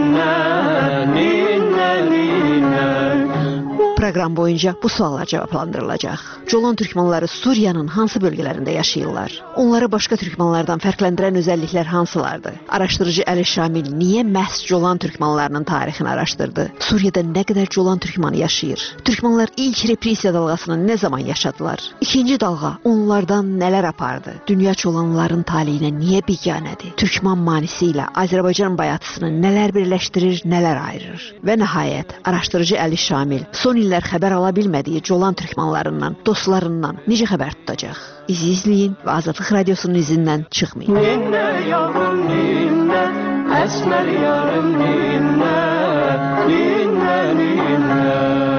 Proqram boyunca bu suallar cavablandırılacaq. Colan türkmanları Suriyanın hansı bölgələrində yaşayırlar? Onları başqa türkmanlardan fərqləndirən özəlliklər hansılardır? Araşdırıcı Əli Şamil niyə məhz Colan türkmanlarının tarixini araşdırdı? Suriyada nə qədər Colan türkmanı yaşayır? Türkmanlar ilk repressiya dalğasını nə zaman yaşadılar? İkinci dalğa onlardan nələr apardı? Dünya Colanların taleyinə niyə biganədir? Türkman manisi ilə Azərbaycan bayatısını nələr birləşdirir, nələr ayırır? Və nəhayət, araşdırıcı Əli Şamil son illər xəbər ala bilmədiyi Colan türkmanlarından, dostlarından necə xəbər tutacaq? İzi izləyin və Azadlıq Radiosunun izindən çıxmayın. Ninə yavrum ninə, əsmər yarım ninə, ninə ninə.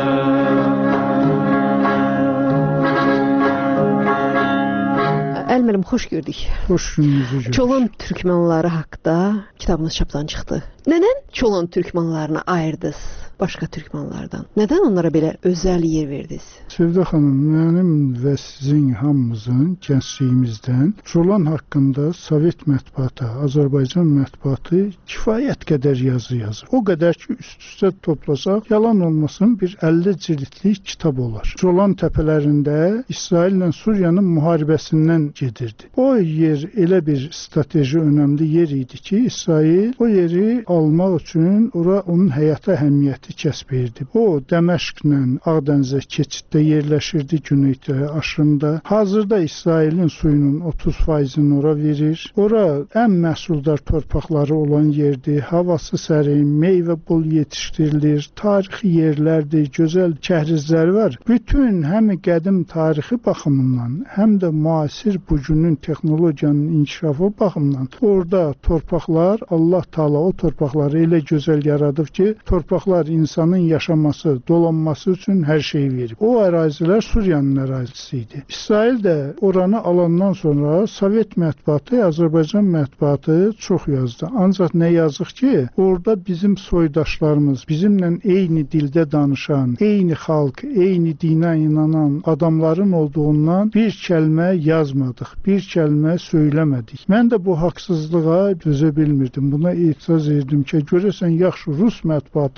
Əlməlim, xoş gördük. Xoş gününüzü gördük. Colan türkmanları haqqında kitabınız çapdan çıxdı. Nədən Colan türkmanlarını ayırdınız başqa türkmanlardan? Nədən onlara belə özəl yer verdiniz? Sevda xanım, mənim və sizin hamımızın gəncliyimizdən Colan haqqında Sovet mətbuatı, Azərbaycan mətbuatı kifayət qədər yazı yazır. O qədər ki, üst-üstə toplasaq, yalan olmasın bir əlli cildlik kitab olar. Colan təpələrində İsraillə Suriyanın müharibəsindən gedirdi. O yer elə bir strateji önəmli yer idi ki, İsrail o yeri almaq üçün ora onun həyata əhəmiyyəti kəsb edirdi. O, Dəməşqlə Ağdənizə keçiddə yerləşirdi, güneydə, aşırında. Hazırda İsrailin suyunun otuz faizini ora verir. Ora ən məhsuldar torpaqları olan yerdir. Havası sərin, meyvə bol yetişdirilir. Tarixi yerlərdir, gözəl kəhrizləri var. Bütün həm qədim tarixi baxımından, həm də müasir bugünün texnologiyanın inkişafı baxımından orada torpaqlar, Allah Taala o torpaqları elə gözəl yaradıb ki, torpaqlar insanın yaşaması, dolanması üçün hər şey verib. O ərazilər Suriyanın ərazisi idi. İsrail də oranı alandan sonra Sovet mətbuatı, Azərbaycan mətbuatı çox yazdı. Ancaq nə yazıq ki, orada bizim soydaşlarımız, bizimlə eyni dildə danışan, eyni xalq, eyni dinə inanan adamların olduğundan bir kəlmə yazmadıq, bir kəlmə söyləmədik. Mən də bu haqsızlığa dözə bilmirdim. Buna etiraz edirdim ki, görəsən yaxşı Rus mətbuatı yazmır.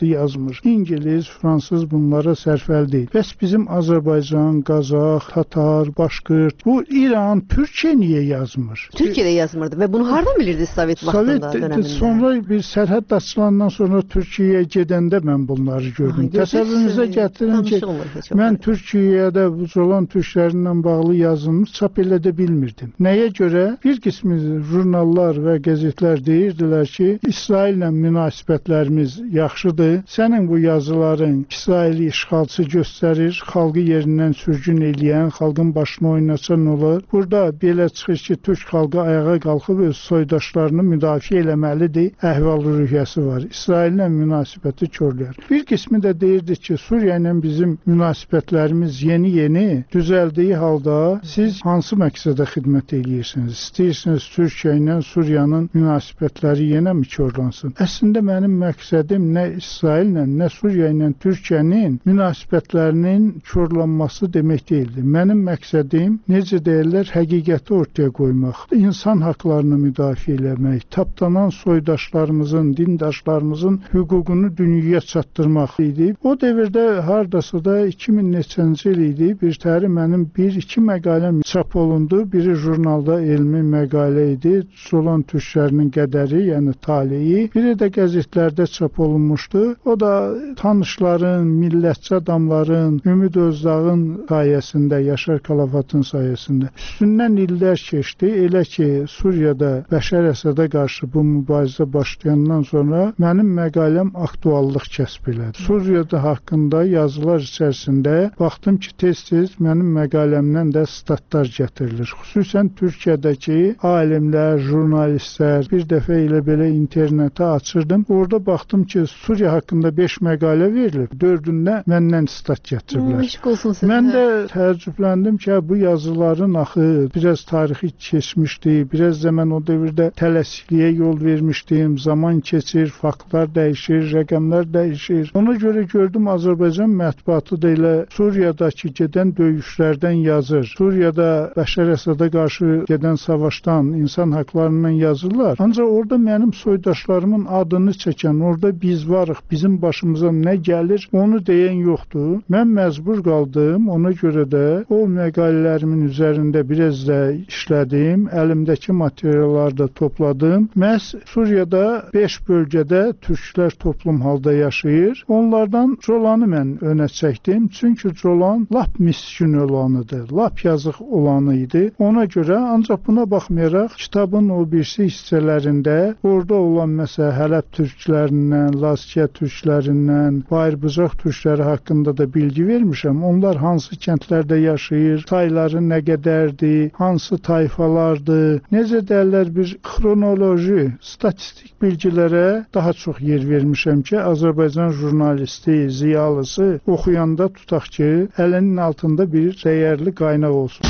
yazmır. İngiliz, fransız bunlara sərfəli deyil. Bəs bizim Azərbaycan, Qazax, Tatar, Başqırt, bu İran, Türkiyə niyə yazmır? Türkiyədə yazmırdı və bunu hardan bilirdiniz Sovet vaxtında, dönəmində? Sonra bir sərhəd açılandan sonra Türkiyəyə gedəndə mən bunları gördüm. Təsəvvürünüzə gətirin ki, mən Türkiyədə olan türklərindən bağlı yazımı çap elədə bilmirdim. Nəyə görə? Bir qismi jurnallar və qəzetlər deyirdilər ki, İsraillə münasibətlərimiz yaxşıdır. Sənin bu yazıların İsraili işğalçı göstərir, xalqı yerindən sürgün eləyən, xalqın başına oynaçan olur. Burada belə çıxır ki, türk xalqı ayağa qalxıb öz soydaşlarını müdafiə eləməlidir. Əhval-ruhiyyəsi var. İsraillə münasibəti körləyər. Bir qismi də deyirdi ki, Suriya ilə bizim münasibətlərimiz yeni-yeni düzəldiyi halda siz hansı məqsədə xidmət eləyirsiniz? İstəyirsiniz Türkiyə ilə Suriyanın münasibətləri yenə mi körlansın? Əslində mənim məqsədim nə İsraillə, nə Suriya ilə Türkiyənin münasibətlərinin körlanması demək deyildi. Mənim məqsədim, necə deyirlər, həqiqəti ortaya qoymaq, insan haqlarını müdafiə eləmək, tapdanan soydaşlarımızın, dindaşlarımızın hüququnu dünyaya çatdırmaq idi. O dövrdə hardasa da iki min neçənci il idi, bir təri mənim bir-iki məqaləm çap olundu. Biri jurnalda elmi məqalə idi, Colan türklərinin qədəri, yəni taleyi. Biri də qəzetlərdə çap olunmuşdu. O da tanışların, millətçi adamların, Ümid Özdağın sayəsində, Yaşar Kalafatın sayəsində. Üstündən illər keçdi. Elə ki, Suriyada Bəşər Əsədə qarşı bu mübarizə başlayandan sonra mənim məqaləm aktuallıq kəsb elədi. Suriyada haqqında yazılar içərisində baxdım ki, tez-tez mənim məqaləmdən də statlar gətirilir. Xüsusən Türkiyədəki alimlər, jurnalistlər, bir dəfə elə belə internetə açırdım. Orada baxdım ki, Suriya haqqında beş məqalə verilib. Dördündə məndən stat gətiriblər. Mən də təəccübləndim ki, bu yazıların axı biraz tarixi keçmişdi. Biraz da mən o dövrdə tələsikliyə yol vermişdim. Zaman keçir, faktlar dəyişir, rəqəmlər dəyişir. Ona görə gördüm Azərbaycan mətbuatı da elə Suriyadakı gedən döyüşlərdən yazır. Suriyada Bəşər Əsədə qarşı gedən savaşdan, insan haqlarından yazırlar. Ancaq orada mənim soydaşlarımın adını çəkən, orada biz varıq, bizim başımıza nə gəlir, onu deyən yoxdur. Mən məcbur qaldım, ona görə də o məqalələrimin üzərində biraz da işlədim, əlimdəki materialları da topladım. Məhz Suriyada beş bölgədə türklər toplum halda yaşayır. Onlardan Colanı mən önə çəkdim. Çünki Colan lap miskin olanıdır, lap yazıq olanı idi. Ona görə ancaq buna baxmayaraq kitabın o birisi hissələrində orada olan məsələ Hələb türklərindən, Laskiya türklərindən, Bayırbucaq türkləri haqqında da bilgi vermişəm. Onlar hansı kəndlərdə yaşayır, sayları nə qədərdir, hansı tayfalardır, necə deyirlər, bir xronoloji, statistik bilgilərə daha çox yer vermişəm ki, Azərbaycan jurnalisti, ziyalısı oxuyanda tutaq ki, əlinin altında bir dəyərli qaynaq olsun.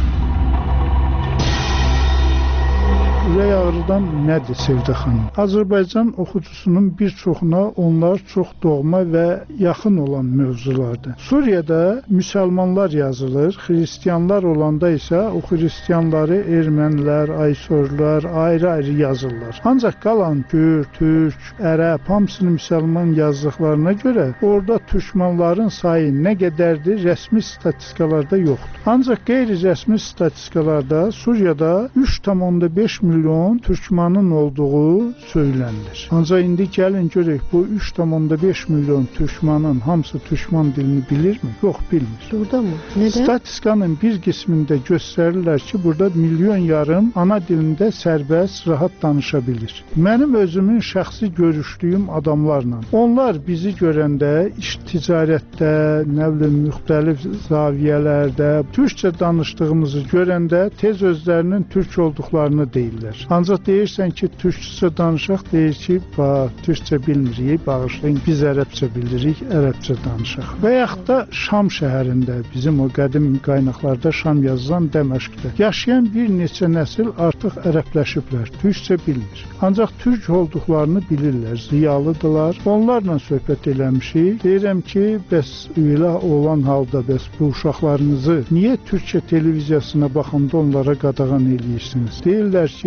Ürək ağrıdan nədir Sevdə xanım? Azərbaycan oxucusunun bir çoxuna onlar çox doğma və yaxın olan mövzulardır. Suriyada müsəlmanlar yazılır, xristianlar olanda isə o xristianları ermənilər, aysorlar ayrı-ayrı yazırlar. Ancaq qalan Gür, Türk, Ərəb hamısını müsəlman yazdıqlarına görə orada türkmanların sayı nə qədərdir rəsmi statistikalarda yoxdur. Ancaq qeyri-rəsmi statistikalarda Suriyada üç tam beş milyon türkmanın olduğu söylənilir. Ancaq indi gəlin görək, bu üç tam beş milyon türkmanın hamısı türkman dilini bilirmi? Yox, bilmir. Burada mı? Nədən? Statistikanın bir qismində göstərirlər ki, burada milyon yarım ana dilində sərbəst, rahat danışa bilir. Mənim özümün şəxsi görüşdüyüm adamlarla, onlar bizi görəndə iş ticarətdə, nə bilim, müxtəlif zaviyələrdə türkçə danışdığımızı görəndə tez özlərinin türk olduqlarını deyirlər. Ancaq deyirsən ki, türkçə danışaq, deyir ki, bax, türkçə bilmirik, bağışlayın, biz ərəbcə bilirik, ərəbcə danışaq. Və yaxud da Şam şəhərində, bizim o qədim qaynaqlarda Şam yazılan Dəməşqdə yaşayan bir neçə nəsil artıq ərəbləşiblər, türkçə bilmir. Ancaq türk olduqlarını bilirlər, ziyalıdırlar. Onlarla söhbət eləmişik. Deyirəm ki, bəs elə olan halda, bəs bu uşaqlarınızı niyə Türkiyə televiziyasına baxanda onlara qadağan eləyirsiniz? Deyirlər ki,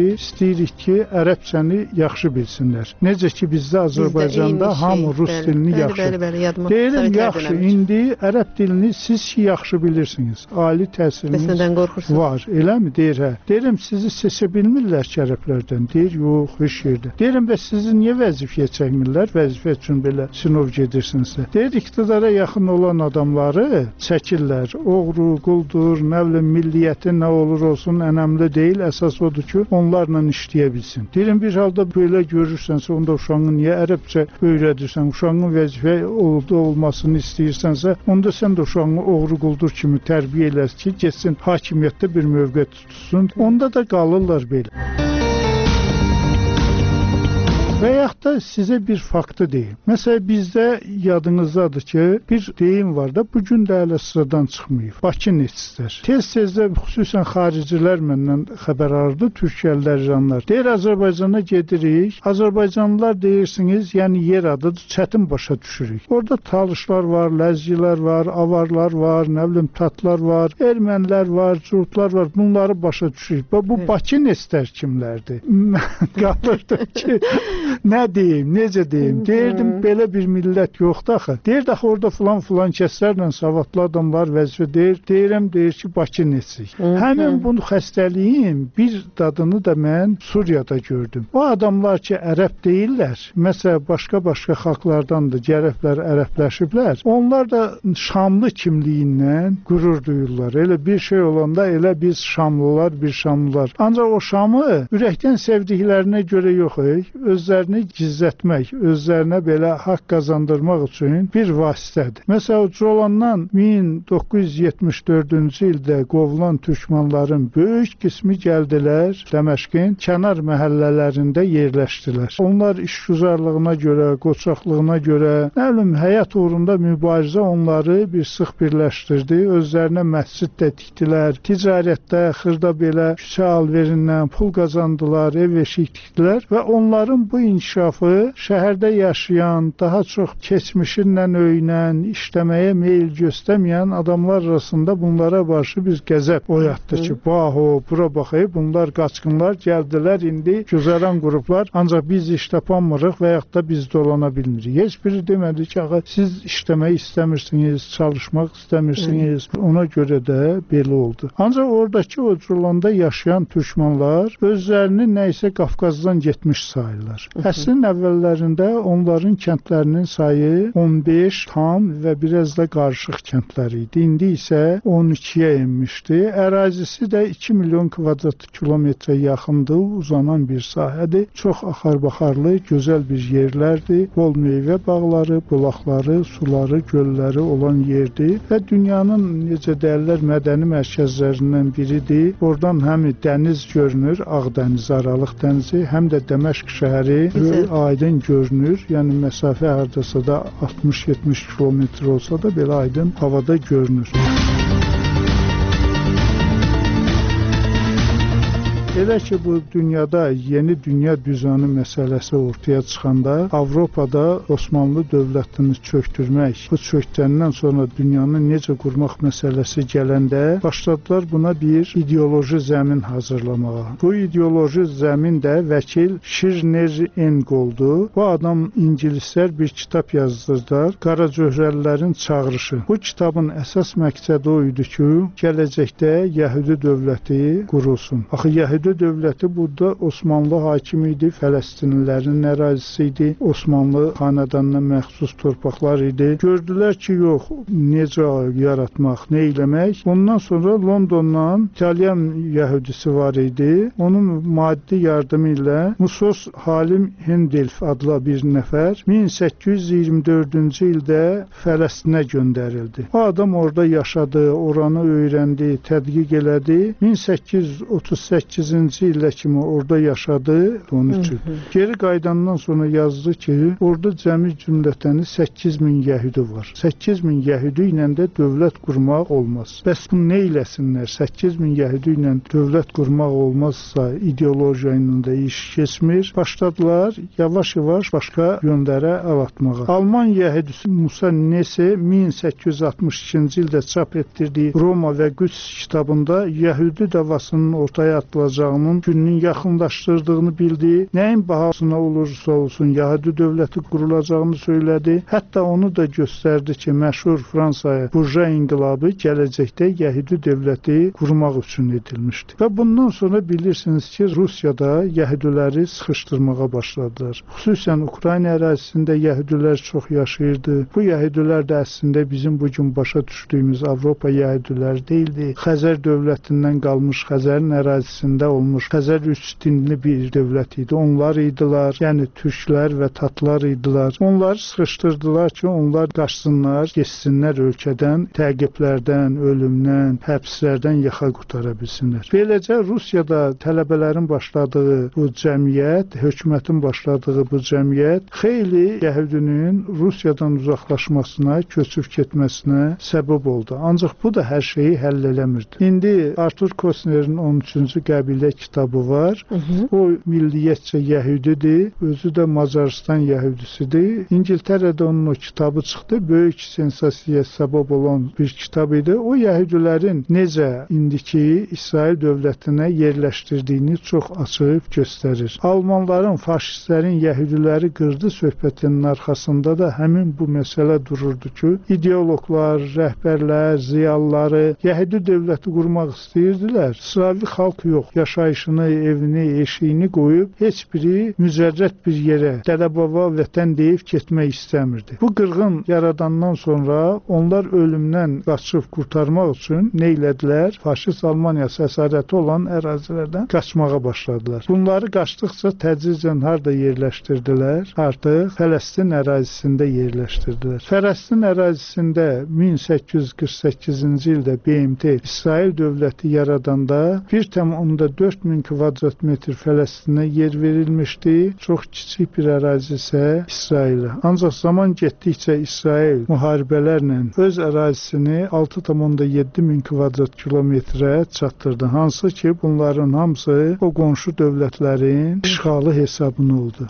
istəyirik ki, ərəbcəni yaxşı bilsinlər. Necə ki, bizdə Azərbaycanda hamı rus bəli, dilini bəli, yaxşı. Bəli, bəli, yadıma. Deyirəm, yaxşı, indi ərəb dilini siz ki, yaxşı bilirsiniz. Ali təhsiliniz var, eləmi? Deyir, hə. Deyirəm, sizi seçə bilmirlər ki, ərəblərdən. Deyir, yox, heç yerdə. Deyirəm, bəs sizi niyə vəzifəyə çəkmirlər? Vəzifə üçün belə sinov gedirsinizsə. Deyir, iqtidara yaxın olan adamları çəkirlər. Oğru, quldur, nə bilim, milliyyəti nə olur olsun, önəmli deyil. Əsas odur ki, onlarla işləyə bilsin. Deyirəm, bir halda belə görürsənsə, onda uşağını niyə ərəbcə öyrədirsən, uşağının vəzifə oldu olmasını istəyirsənsə, onda sən də uşağını oğru, quldur kimi tərbiyə eləsin ki, getsin hakimiyyətdə bir mövqe tutsun. Onda da qalırlar belə. Və yaxud da sizə bir faktı deyim. Məsələn, bizdə yadınızdadır ki, bir deyim var da, bugün də hələ sıradan çıxmayıb. Bakı neçistər. Tez-tezdə xüsusən xaricilər məndən xəbər alırdı, Türkiyəlilər, canlar. Deyir, Azərbaycana gedirik. Azərbaycanlılar deyirsiniz, yəni yer adıdır, çətin başa düşürük. Orada talışlar var, ləzgilər var, avarlar var, nə bilim, tatlar var, ermənilər var, curtlar var. Bunları başa düşürük. Bu Bakı neçistər kimlərdir? Qalırdı ki, nə deyim, necə deyim? Deyirdim, belə bir millət yoxdur axı. Deyirdi, axı orada filan-filan kəslərlə savadlı adam var, vəzifə deyir. Deyirəm, deyir ki, Bakı neçik. Həmin bunu xəstəliyin bir dadını da mən Suriyada gördüm. O adamlar ki, ərəb deyirlər, məsələn, başqa-başqa xalqlardan da gərəblər, ərəbləşiblər. Onlar da Şamlı kimliyindən qürur duyurlar. Elə bir şey olanda, elə biz Şamlılar, bir Şamlılar. Ancaq o Şamı ürəkdən sevdiklərinə görə yox, özləri özlərini gizlətmək, özlərinə belə haqq qazandırmaq üçün bir vasitədir. Məsələn, Colandan min doqquz yüz yetmiş dördüncü ildə qovulan türkmanların böyük qismi gəldilər Dəməşqin kənar məhəllələrində yerləşdilər. Onlar işgüzarlığına görə, qoçaqlığına görə, nə bilim, həyat uğrunda mübarizə onları bir sıx birləşdirdi. Özlərinə məscid də tikdilər, ticarətdə, xırda belə küçə alverindən pul qazandılar, ev eşik tikdilər və onların bu inkişafı şəhərdə yaşayan, daha çox keçmişinlə öyünən, işləməyə meyil göstərməyən adamlar arasında bunlara qarşı bir qəzəb oyatdı ki, baho, bura baxayıb, bunlar qaçqınlar gəldilər, indi güzəran qruplar, ancaq biz iş tapanmırıq və yaxud da biz dolana bilmirik. Heç biri demədi ki, ağa, siz işləmək istəmirsiniz, çalışmaq istəmirsiniz, ona görə də belə oldu. Ancaq oradakı o Colanda yaşayan türkmanlar özlərini nəysə Qafqazdan getmiş sayırlar. Əslin əvvəllərində onların kəndlərinin sayı on beş tam və biraz da qarışıq kəndlər idi. İndi isə on ikiyə enmişdi. Ərazisi də iki milyon kvadrat kilometrə yaxındır, uzanan bir sahədir. Çox axar-baxarlı, gözəl bir yerlərdir. Bol meyvə bağları, bulaqları, suları, gölləri olan yerdir və dünyanın, necə deyirlər, mədəni mərkəzlərindən biridir. Oradan həm dəniz görünür, Ağdəniz, Aralıq dənizi, həm də Dəməşq şəhəri aydın görünür. Yəni məsafə hardasa da altmış yetmiş kilometr olsa da belə aydın havada görünür. Elə ki, bu dünyada yeni dünya düzəni məsələsi ortaya çıxanda Avropada Osmanlı dövlətini çöktürmək, bu çökdəndən sonra dünyanı necə qurmaq məsələsi gələndə başladılar buna bir ideoloji zəmin hazırlamağa. Bu ideoloji zəmin də vəkil Şirner-Eng oldu. Bu adam ingilislər bir kitab yazdırdılar, Qaracöhrəlilərin çağırışı. Bu kitabın əsas məqsədi o idi ki, gələcəkdə Yəhudi dövləti qurulsun. Axı Yəhudi dövləti burada Osmanlı hakimi idi, Fələstinlilərin ərazisi idi, Osmanlı xanədanına məxsus torpaqlar idi. Gördülər ki, yox, necə yaratmaq, nə eləmək. Ondan sonra Londondan İtalyan yəhudisi var idi. Onun maddi yardımı ilə Musos Halim Hendelf adlı bir nəfər min səkkiz yüz iyirmi dördüncü ildə Fələstinə göndərildi. O adam orada yaşadı, oranı öyrəndi, tədqiq elədi. min səkkiz yüz otuz səkkizinci ildə kimi orada yaşadı, onun üçün. Geri qaydandan sonra yazdı ki, orada cəmi cümlətəni səkkiz min yəhudi var. səkkiz min yəhudi ilə də dövlət qurmaq olmaz. Bəs bunu nə eləsinlər? səkkiz min yəhudi ilə dövlət qurmaq olmazsa ideologiya ilə də iş keçmir. Başladılar yavaş-yavaş başqa yönlərə əl atmağa. Alman yəhudisi Musa Nese min səkkiz yüz altmış ikinci ildə çap etdirdiyi Roma və Qüds kitabında yəhudi davasının ortaya atılacağı qurulacağının gününün yaxınlaşdırdığını bildi. Nəyin bahasına olursa olsun Yəhudi dövləti qurulacağını söylədi. Hətta onu da göstərdi ki, məşhur Fransaya burja inqilabı gələcəkdə Yəhudi dövləti qurmaq üçün edilmişdi. Və bundan sonra bilirsiniz ki, Rusiyada Yəhudiləri sıxışdırmağa başladılar. Xüsusən Ukrayna ərazisində Yəhudilər çox yaşayırdı. Bu Yəhudilər də əslində bizim bugün başa düşdüyümüz Avropa Yəhudiləri deyildi. Xəzər dövlətindən qalmış, Xəzərin ərazisində olmuş, Xəzər üç dinli bir dövlət idi. Onlar idilər, yəni türklər və tatlar idilər. Onlar sıxışdırdılar ki, onlar qaçsınlar, geçsinlər ölkədən, təqiblərdən, ölümdən, həbslərdən yaxa qutara bilsinlər. Beləcə Rusiyada tələbələrin başladığı bu cəmiyyət, hökumətin başladığı bu cəmiyyət xeyli Yəhudinin Rusiyadan uzaqlaşmasına, köçüb getməsinə səbəb oldu. Ancaq bu da hər şeyi həll eləmirdi. İndi Artur Kosnerin on üçüncü qəbilə kitabı var. Hı -hı. O milliyyətcə Yəhudidir, özü də Macaristan Yəhudisidir. İngiltərədə onun o kitabı çıxdı. Böyük sensasiyaya səbəb olan bir kitab idi. O Yəhudilərin necə indiki İsrail dövlətinə yerləşdirdiyini çox açıq göstərir. Almanların, faşistlərin Yəhudiləri qırdı söhbətinin arxasında da həmin bu məsələ dururdu ki, ideoloqlar, rəhbərlər, ziyalıları Yəhudi dövləti qurmaq istəyirdilər. Slavi xalq yox, yaşayışını, evini, eşiyini qoyub heç biri mücərrəd bir yerə, dədəbaba vətən deyib getmək istəmirdi. Bu qırğın yaradandan sonra onlar ölümdən qaçıb qurtarmaq üçün nə elədilər? Faşist Almaniyası əsarəti olan ərazilərdən qaçmağa başladılar. Bunları qaçdıqca tədricən harda yerləşdirdilər? Artıq Fələstin ərazisində yerləşdirdilər. Fələstin ərazisində min səkkiz yüz qırx səkkizinci ildə B M T İsrail dövləti yaradanda bir tam dörd min kvadrat metr Fələstinə yer verilmişdi. Çox kiçik bir ərazi isə İsrailə. Ancaq zaman getdikcə İsrail müharibələrlə öz ərazisini altı tam yeddi min kvadrat kilometrə çatdırdı. Hansı ki, bunların hamısı o qonşu dövlətlərin işğalı hesabına oldu.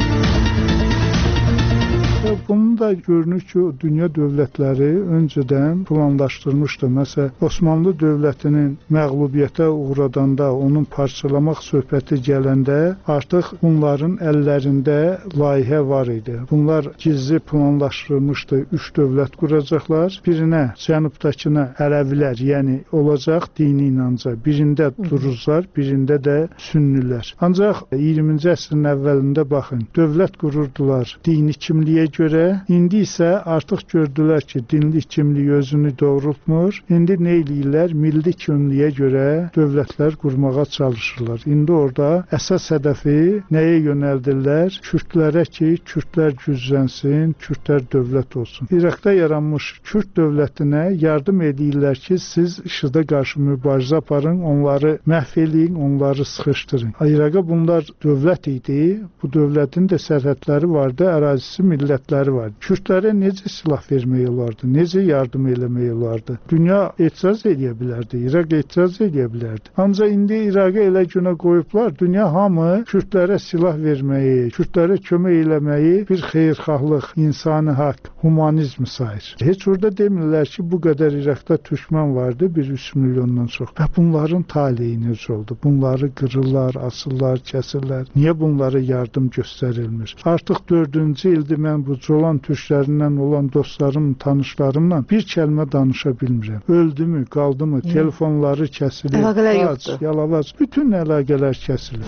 Bunun da görünür ki, dünya dövlətləri öncədən planlaşdırmışdı. Məsələn, Osmanlı dövlətinin məğlubiyyətə uğradanda, onun parçalamaq söhbəti gələndə artıq bunların əllərində layihə var idi. Bunlar gizli planlaşdırmışdı. Üç dövlət quracaqlar. Birinə, cənubdakına Ərəvilər, yəni olacaq dini inanca. Birində Duruzlar, birində də Sünnilər. Ancaq iyirminci əsrin əvvəlində baxın, dövlət qururdular dini kimliyə görə. İndi isə artıq gördülər ki, dinlik kimlik özünü doğrultmur. İndi nə eləyirlər? Milli kimliyə görə dövlətlər qurmağa çalışırlar. İndi orada əsas hədəfi nəyə yönəldirlər? Kürdlərə ki, Kürdlər güclənsin, Kürdlər dövlət olsun. İraqda yaranmış Kürd dövlətinə yardım edirlər ki, siz IŞİD-ə qarşı mübarizə aparın, onları məhv eləyin, onları sıxışdırın. İraqa bunlar dövlət idi. Bu dövlətin də sərhədləri vardı, ərazisi millətləri vardı. Kürdlərə necə silah vermək olardı, necə yardım eləmək olardı? Dünya etiraz edə bilərdi, İraq etiraz edə bilərdi. Ancaq indi İraqa elə günə qoyublar, dünya hamı Kürdlərə silah verməyi, Kürdlərə kömək eləməyi bir xeyirxahlıq, insani haqq, humanizm sayır. Heç orada demirlər ki, bu qədər İraqda türkmən vardı, bir üç milyondan çox. Və bunların taleyi necə oldu? Bunları qırırlar, asırlar, kəsirlər. Niyə bunlara yardım göstərilmir? Artıq dördüncü ildir mən bu Colan türklərindən olan dostlarım, tanışlarımla bir kəlmə danışa bilmirəm. Öldü mü, qaldı mı, hmm. telefonları kəsilir, əlaqələr yoxdur. Yalavac, bütün əlaqələr kəsilir.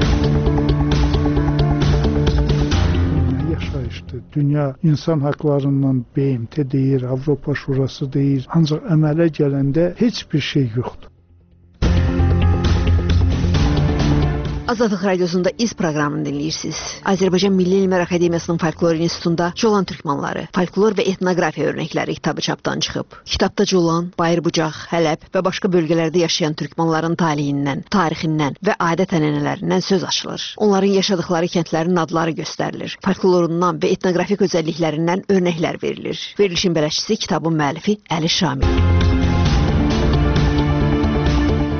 Yaşayışdır. Dünya insan haqlarından B M T deyir, Avropa Şurası deyir. Ancaq əmələ gələndə heç bir şey yoxdur. Azadlıq Radiosunda İz proqramını dinləyirsiniz. Azərbaycan Milli Elmlər Akademiyasının Folklor İnstitutunda Colan türkmanları, folklor və etnografiya örnəkləri kitabı çapdan çıxıb. Kitabda Colan, Bayırbucaq, Hələb və başqa bölgələrdə yaşayan türkmanların talihindən, tarixindən və adət-ənənələrindən söz açılır. Onların yaşadıkları kəndlərin adları göstərilir. Folklorundan və etnografik özəlliklərindən örnəklər verilir. Verilişin bələdçisi kitabın müəllifi Əli Şamil.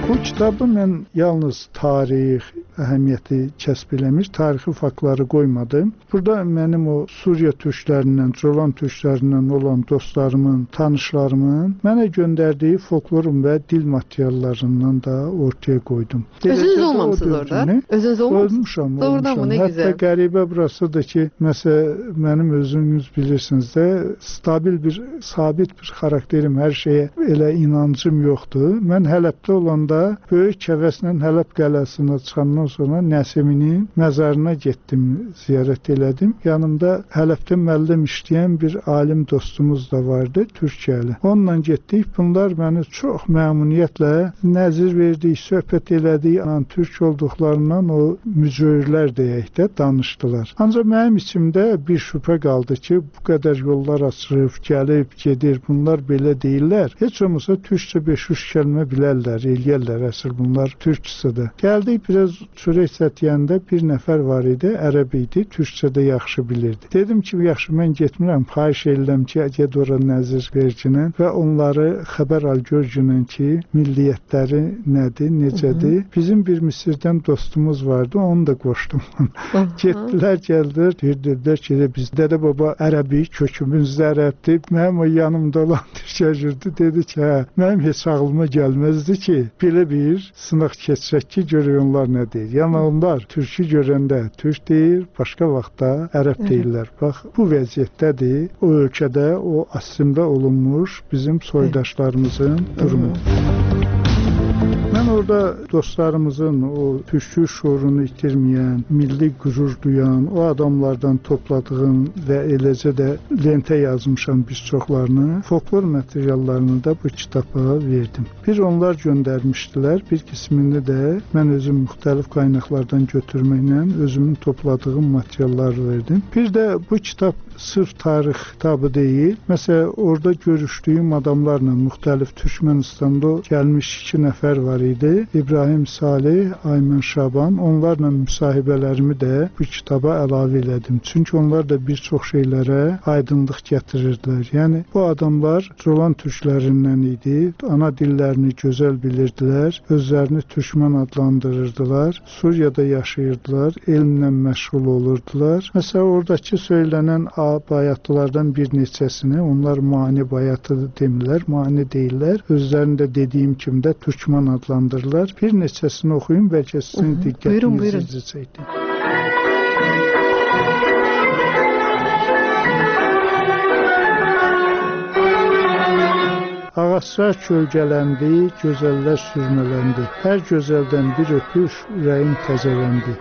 Bu kitabı mən yalnız tarix əhəmiyyəti kəsb eləmiş, tarixi faktları qoymadım. Burada mənim o Suriya türklərindən, Colan türklərindən olan dostlarımın, tanışlarımın mənə göndərdiyi folklorun və dil materiallarından da ortaya qoydum. Özünüz olmamısınız orada? Özünüz olmamısınız? Olmuşam, Doğrudan mı? Ne Hətta güzel. Hətta qəribə burasıdır ki, məsələn, mənim özünüz bilirsiniz də, stabil bir, sabit bir xarakterim, hər şeyə elə inancım yoxdur. Mən Hələbdə olanda böyük kəvəslə Hələb qələsinə çıxandan sonra Nəsiminin məzarına getdim, ziyarət elədim. Yanımda Hələbdə müəllim işləyən bir alim dostumuz da vardı, Türkiyəli. Onunla getdik. Bunlar məni çox məmnuniyyətlə nəzir verdik, söhbət elədik. An türk olduqlarından o mücöyürlər deyək də danışdılar. Ancaq mənim içimdə bir şübhə qaldı ki, bu qədər yollar açılıb, gəlib, gedir. Bunlar belə deyirlər. Heç olmasa türkçə beş üç kəlmə bilərlər, eləyərlər. Əsl bunlar türkçədir. Gəldik, biraz çörək sətiyəndə bir nəfər var idi, ərəb idi, türkçədə yaxşı bilirdi. Dedim ki, yaxşı, mən getmirəm, xahiş edirəm ki, get ora nəzir vercinə və onları xəbər al görcünən ki, milliyyətləri nədir, necədir. Hı -hı. Bizim bir Misirdən dostumuz vardı, onu da qoşdum. Getdilər, gəldilər, dedilər ki, bizdə də baba ərəbi, kökümüzdə ərəbdir. Mənim o yanımda olan şaşırdı, dedi ki, hə, mənim heç ağlıma gəlməzdi ki, belə bir sınaq keçsək ki, görək onlar nə deyir. Yəni onlar türkü görəndə türk deyir, başqa vaxtda ərəb deyirlər. Bax, bu vəziyyətdədir o ölkədə, o asrimdə olunmuş bizim soydaşlarımızın durumu. Mən orada dostlarımızın o türkü şuurunu itirməyən, milli qürur duyan, o adamlardan topladığım və eləcə də lentə yazmışam bir çoxlarını, folklor materiallarını da bu kitaba verdim. Bir onlar göndərmişdilər, bir qismini də mən özüm müxtəlif qaynaqlardan götürməklə özümün topladığım materialları verdim. Bir də bu kitab sırf tarix kitabı deyil. Məsələn, orada görüşdüyüm adamlarla müxtəlif Türkmenistan'da gəlmiş iki nəfər var idi. İbrahim Salih, Aymən Şaban. Onlarla müsahibələrimi də bu kitaba əlavə elədim. Çünki onlar da bir çox şeylərə aydınlıq gətirirdilər. Yəni, bu adamlar Colan türklərindən idi. Ana dillərini gözəl bilirdilər. Özlərini Türkmen adlandırırdılar. Suriyada yaşayırdılar. Elmlə məşğul olurdular. Məsələn, oradakı söylənən bayatlılardan bir neçəsini, onlar mani bayatı demirlər, mani deyirlər. Özlərində dediyim kimi də Türkmen adlandırırlar. Bir neçəsini oxuyun, bəlkə sizin diqqətinizi çəkdi. Ağaçlar kölgələndi, gözəllər sürmələndi. Hər gözəldən bir öpüş, ürəyim təzələndi.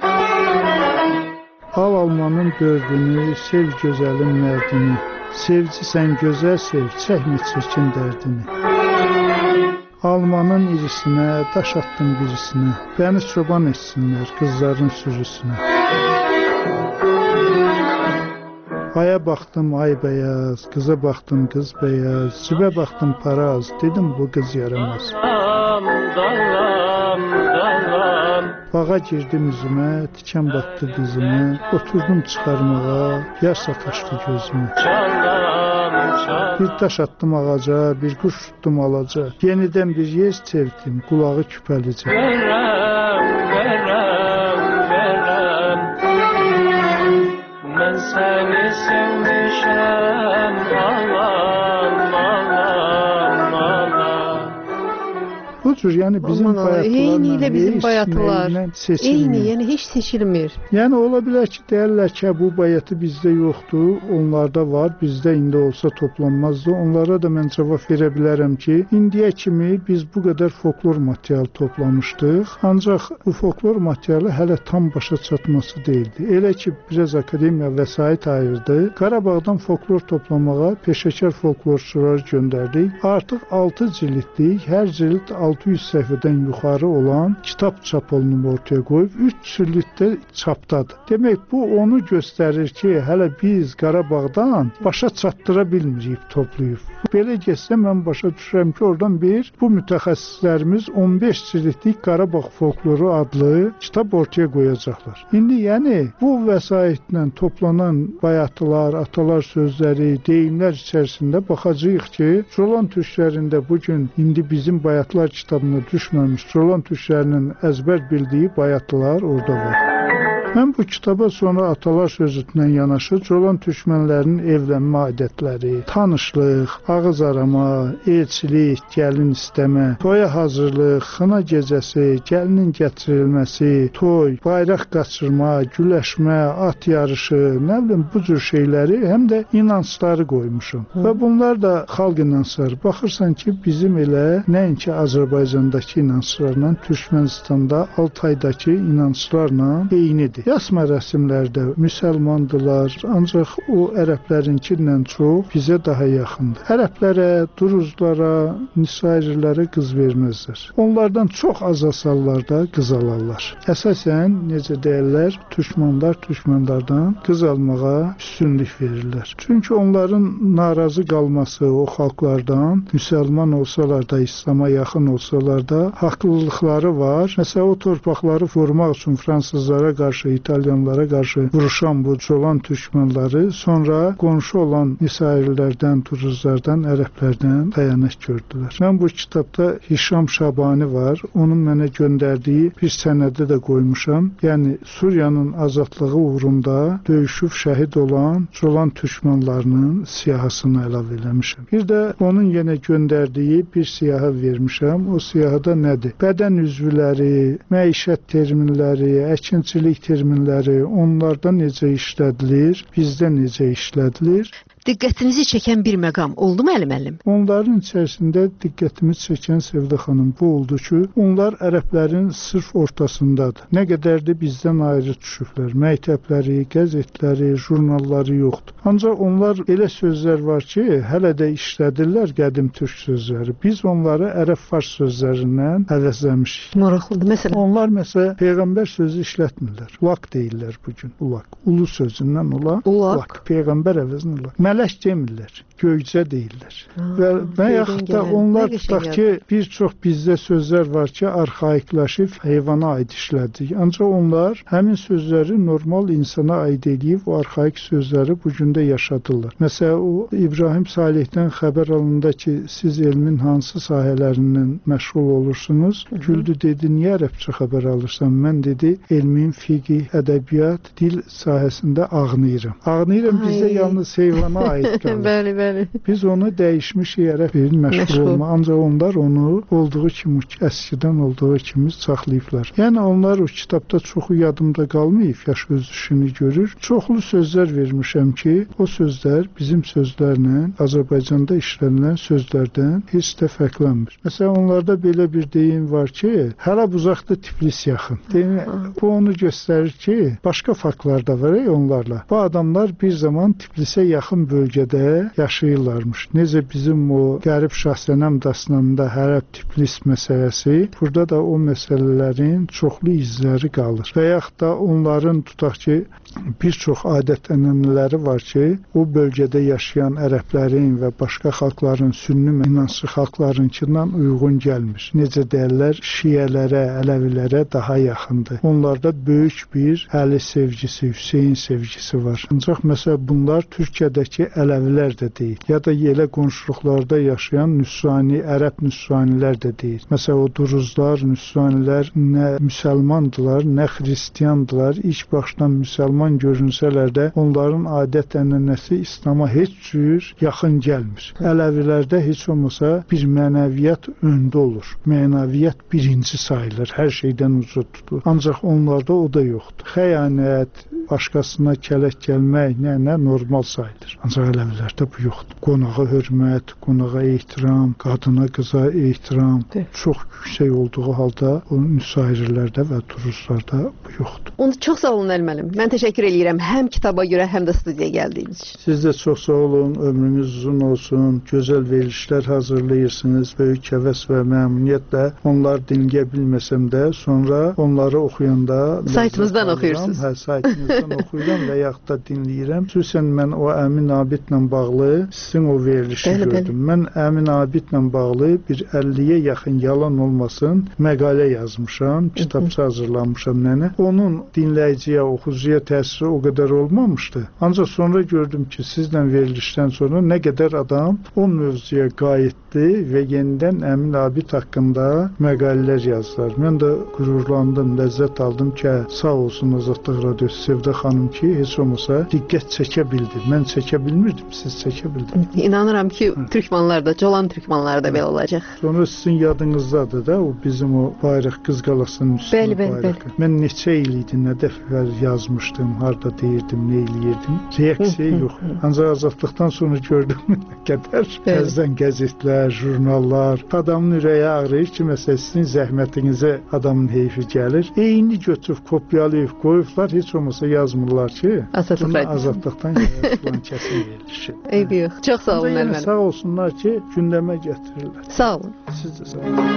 Al almanın dördünü, sev gözəlin mərdini. Sevci sən gözəl sev, çəkmə çirkin dərdini. Almanın irisinə, daş attım birisinə. Bəni çoban etsinlər qızların sürüsünə. Aya baxdım ay bəyaz, qıza baxdım qız bəyaz. Cibə baxdım paraz, dedim bu qız yaramaz. Bağa girdim üzümə, tikan batdı dizimə, oturdum çıxarmağa, yaş sataşdı gözümə. Bir daş attım ağaca, bir quş tuttum alaca, yenidən bir yer sevdim, qulağı küpəlicə. Verəm, verəm, verəm, mən səni sevmişəm, alam, alam, alam. Bu cür, yəni bizim bayatlarla eyni ilə bizim bayatlar, eyni, yəni heç seçilmir. Yəni ola bilər ki, deyərlər ki, bu bayatı bizdə yoxdur, onlarda var, bizdə indi olsa toplanmazdı. Onlara da mən cavab verə bilərəm ki, indiyə kimi biz bu qədər folklor material toplamışdıq, ancaq bu folklor materialı hələ tam başa çatması deyildi. Elə ki, biraz akademiya vəsait ayırdı, Qarabağdan folklor toplamağa peşəkar folklorçuları göndərdik. Artıq altı cildlik, hər cild altı yüz səhifədən yuxarı olan kitab çap olunub ortaya qoyub, üç cilddə çapdadır. Demək, bu onu göstərir ki, hələ biz Qarabağdan başa çatdıra bilmirik, toplayıb. Belə getsə, mən başa düşürəm ki, oradan bir, bu mütəxəssislərimiz on beş cildlik Qarabağ folkloru adlı kitab ortaya qoyacaqlar. İndi, yəni, bu vəsaitlə toplanan bayatılar, atalar sözləri, deyimlər içərisində baxacağıq ki, Colan türklərində bugün indi bizim bayatlar kitabı hesabına düşməmiş Colan türklərinin əzbər bildiyi bayatılar orada var. Mən bu kitaba sonra atalar sözündən yanaşı Colan türkmənlərinin evlənmə adətləri, tanışlıq, ağız arama, elçilik, gəlin istəmə, toya hazırlıq, xına gecəsi, gəlinin gətirilməsi, toy, bayraq qaçırma, güləşmə, at yarışı, nə bilim bu cür şeyləri həm də inancları qoymuşum. Hı. Və bunlar da xalq inancları. Baxırsan ki, bizim elə nəinki Azərbaycandakı inanclarla, Türkmənistanda, Altaydakı inanclarla eynidir. Yas mərasimlərdə müsəlmandılar, ancaq o ərəblərinkilə çox bizə daha yaxındır. Ərəblərə, duruzlara, nisayirlərə qız verməzlər. Onlardan çox az asallarda qız alarlar. Əsasən, necə deyirlər, türkmanlar türkmanlardan qız almağa üstünlük verirlər. Çünki onların narazı qalması o xalqlardan, müsəlman olsalar da, İslam'a yaxın olsalar da, haqlılıqları var. Məsələn, o torpaqları vurmaq üçün fransızlara qarşı, İtalyanlara qarşı vuruşan bu Colan türkmenləri sonra qonşu olan nisayirlərdən, turuzlardan, ərəblərdən dayanış gördülər. Mən bu kitabda Hişam Şabani var. Onun mənə göndərdiyi bir sənədi də qoymuşam. Yəni Suriyanın azadlığı uğrunda döyüşüb şəhid olan Colan türkmenlərinin siyahısını əlavə eləmişəm. Bir də onun yenə göndərdiyi bir siyahı vermişəm. O siyahıda nədir? Bədən üzvləri, məişət terminləri, əkinçilik terminləri, onlarda necə işlədilir, bizdə necə işlədilir? Diqqətinizi çəkən bir məqam oldu mu Əli müəllim? Onların içərisində diqqətimi çəkən Sevda xanım bu oldu ki, onlar ərəblərin sırf ortasındadır. Nə qədər də bizdən ayrı düşüblər. Məktəbləri, qəzetləri, jurnalları yoxdur. Ancaq onlar elə sözlər var ki, hələ də işlədirlər qədim türk sözləri. Biz onları ərəb-fars sözlərindən əvəzləmişik. Maraqlıdır. Məsələn, onlar məsələn peyğəmbər sözü işlətmirlər. Ulaq deyirlər bu gün. Ulaq. Ulu sözündən ulaq. Ulaq. Peyğəmbər əvəzinə ulaq. Mələk demirlər, göycə deyirlər. Ha, və və yaxud da onlar tutaq ki, bir çox bizdə sözlər var ki, arxaiklaşıb heyvana aid işlədik. Ancaq onlar həmin sözləri normal insana aid edib, o arxaik sözləri bu gündə yaşadırlar. Məsələn, o İbrahim Salihdən xəbər alında ki, siz elmin hansı sahələrindən məşğul olursunuz? Hı -hı. Güldü dedi, niyə ərəbcə xəbər alırsan? Mən dedi, elmin fiqh, ədəbiyyat, dil sahəsində ağnayıram. Ağnayıram bizdə yalnız heyvana aid qalır. Bəli, bəli. Biz onu dəyişmiş yerə bir məşğul olma. Ancaq onlar onu olduğu kimi, əskidən olduğu kimi saxlayıblar. Yəni onlar o kitabda çoxu yadımda qalmayıb, yaş öz işini görür. Çoxlu sözlər vermişəm ki, o sözlər bizim sözlərlə Azərbaycanda işlənilən sözlərdən heç də fərqlənmir. Məsələn, onlarda belə bir deyim var ki, hələ uzaqda Tiflis yaxın. Deyim, bu onu göstərir ki, başqa faktlar da var ey onlarla. Bu adamlar bir zaman Tiflisə yaxın bölgədə yaşayırlarmış. Necə bizim o Qərib Şahsənəm dastanında Hərəb Tiflis məsələsi, burada da o məsələlərin çoxlu izləri qalır. Və yaxud da onların tutaq ki, bir çox adət-ənənələri var ki, o bölgədə yaşayan ərəblərin və başqa xalqların, sünni inanclı xalqlarınkindən uyğun gəlmir. Necə deyirlər, şiyələrə, ələvilərə daha yaxındır. Onlarda böyük bir Əli sevgisi, Hüseyin sevgisi var. Ancaq məsələn, bunlar Türkiyədəki Ələvilər də deyil. Ya da elə qonşuluqlarda yaşayan nüsrani, ərəb nüsranilər də deyil. Məsələn, o duruzlar, nüsranilər nə müsəlmandılar, nə xristiyandılar. İlk başdan müsəlman görünsələr də onların adət-ənənəsi İslam'a heç cür yaxın gəlmir. Ələvilərdə heç olmasa bir mənəviyyat öndə olur. Mənəviyyat birinci sayılır, hər şeydən uca tutulur. Ancaq onlarda o da yoxdur. Xəyanət, başqasına kələk gəlmək, nə, nə normal sayılır. Ancaq Ələvilərdə bu yoxdur. Qonağa hörmət, qonağa ehtiram, qadına qıza ehtiram de. Çox yüksək olduğu halda o nüsayirlərdə və turuzlarda bu yoxdur. Onu çox sağ olun Əli müəllim. Mən təşəkkür edirəm həm kitaba görə, həm də studiyaya gəldiyiniz üçün. Siz də çox sağ olun, ömrünüz uzun olsun, gözəl verilişlər hazırlayırsınız, böyük həvəs və məmnuniyyətlə. Onlar dinləyə bilməsəm də sonra onları oxuyanda saytımızdan oxuyursunuz. Hə, saytımızdan oxuyuram və yaxud da dinləyirəm. Xüsusən mən o Əmin Abidlə bağlı sizin o verilişi bəli, gördüm. Bəli. Mən Əmin Abidlə bağlı bir əlliyə yaxın yalan olmasın məqalə yazmışam, kitabça hazırlamışam nənə. Onun dinləyiciyə, oxucuya təsiri o qədər olmamışdı. Ancaq sonra gördüm ki, sizlə verilişdən sonra nə qədər adam o mövzuya qayıtdı və yenidən Əmin Abid haqqında məqalələr yazdılar. Mən də qürurlandım, ləzzət aldım ki, sağ olsun Azadlıq Radiosu Sevdə xanım ki, heç olmasa diqqət çəkə bildi. Mən çəkə bilmirdim, siz çəkə bildiniz. İnanıram ki, Türkmanlarda, Colan Türkmanlarda belə olacaq. Sonra sizin yadınızdadır da, o bizim o bayraq Qız Qalasının üstünə bəli, bəli, bayraq. Bəli. Mən neçə il idi, nə dəfə yazmışdım, harda deyirdim, nə eləyirdim. Reaksiya yox. Ancaq azadlıqdan sonra gördüm nə qədər bəzən qəzetlər, jurnallar, adamın ürəyi ağrıyır ki, məsələn, sizin zəhmətinizə adamın heyfi gəlir. Eyni götürüb, kopyalayıb, qoyublar, heç olmasa yazmırlar ki, azadlıqdan yazılan kəsin verilişi. Eybi yox. Çox sağ olun, Əlmənim. Sağ olsunlar ki, gündəmə gətirirlər. Sağ olun. Siz də sağ olun.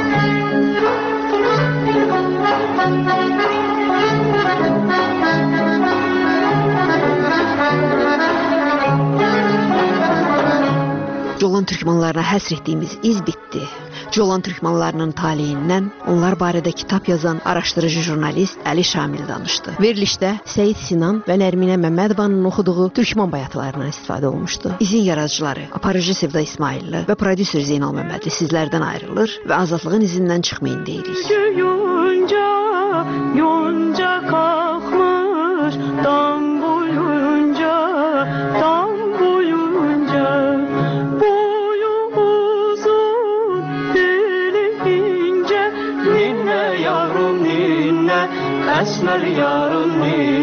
Colan türkmanlarına həsr etdiyimiz iz bitdi. Colan türkmanlarının taleyindən onlar barədə kitab yazan araşdırıcı jurnalist Əli Şamil danışdı. Verilişdə Seyid Sinan və Nərminə Məmmədovanın oxuduğu türkman bayatılarından istifadə olmuşdu. İzin yaradıcıları aparıcı Sevda İsmailli və prodüser Zeynal Məmmədli sizlərdən ayrılır və azadlığın izindən çıxmayın deyirik. Yonca, yonca qalxmış, dam boyunca, dam boyunca, boyu uzun, beli ince, ninne yavrum ninne, esmer yarım ninne.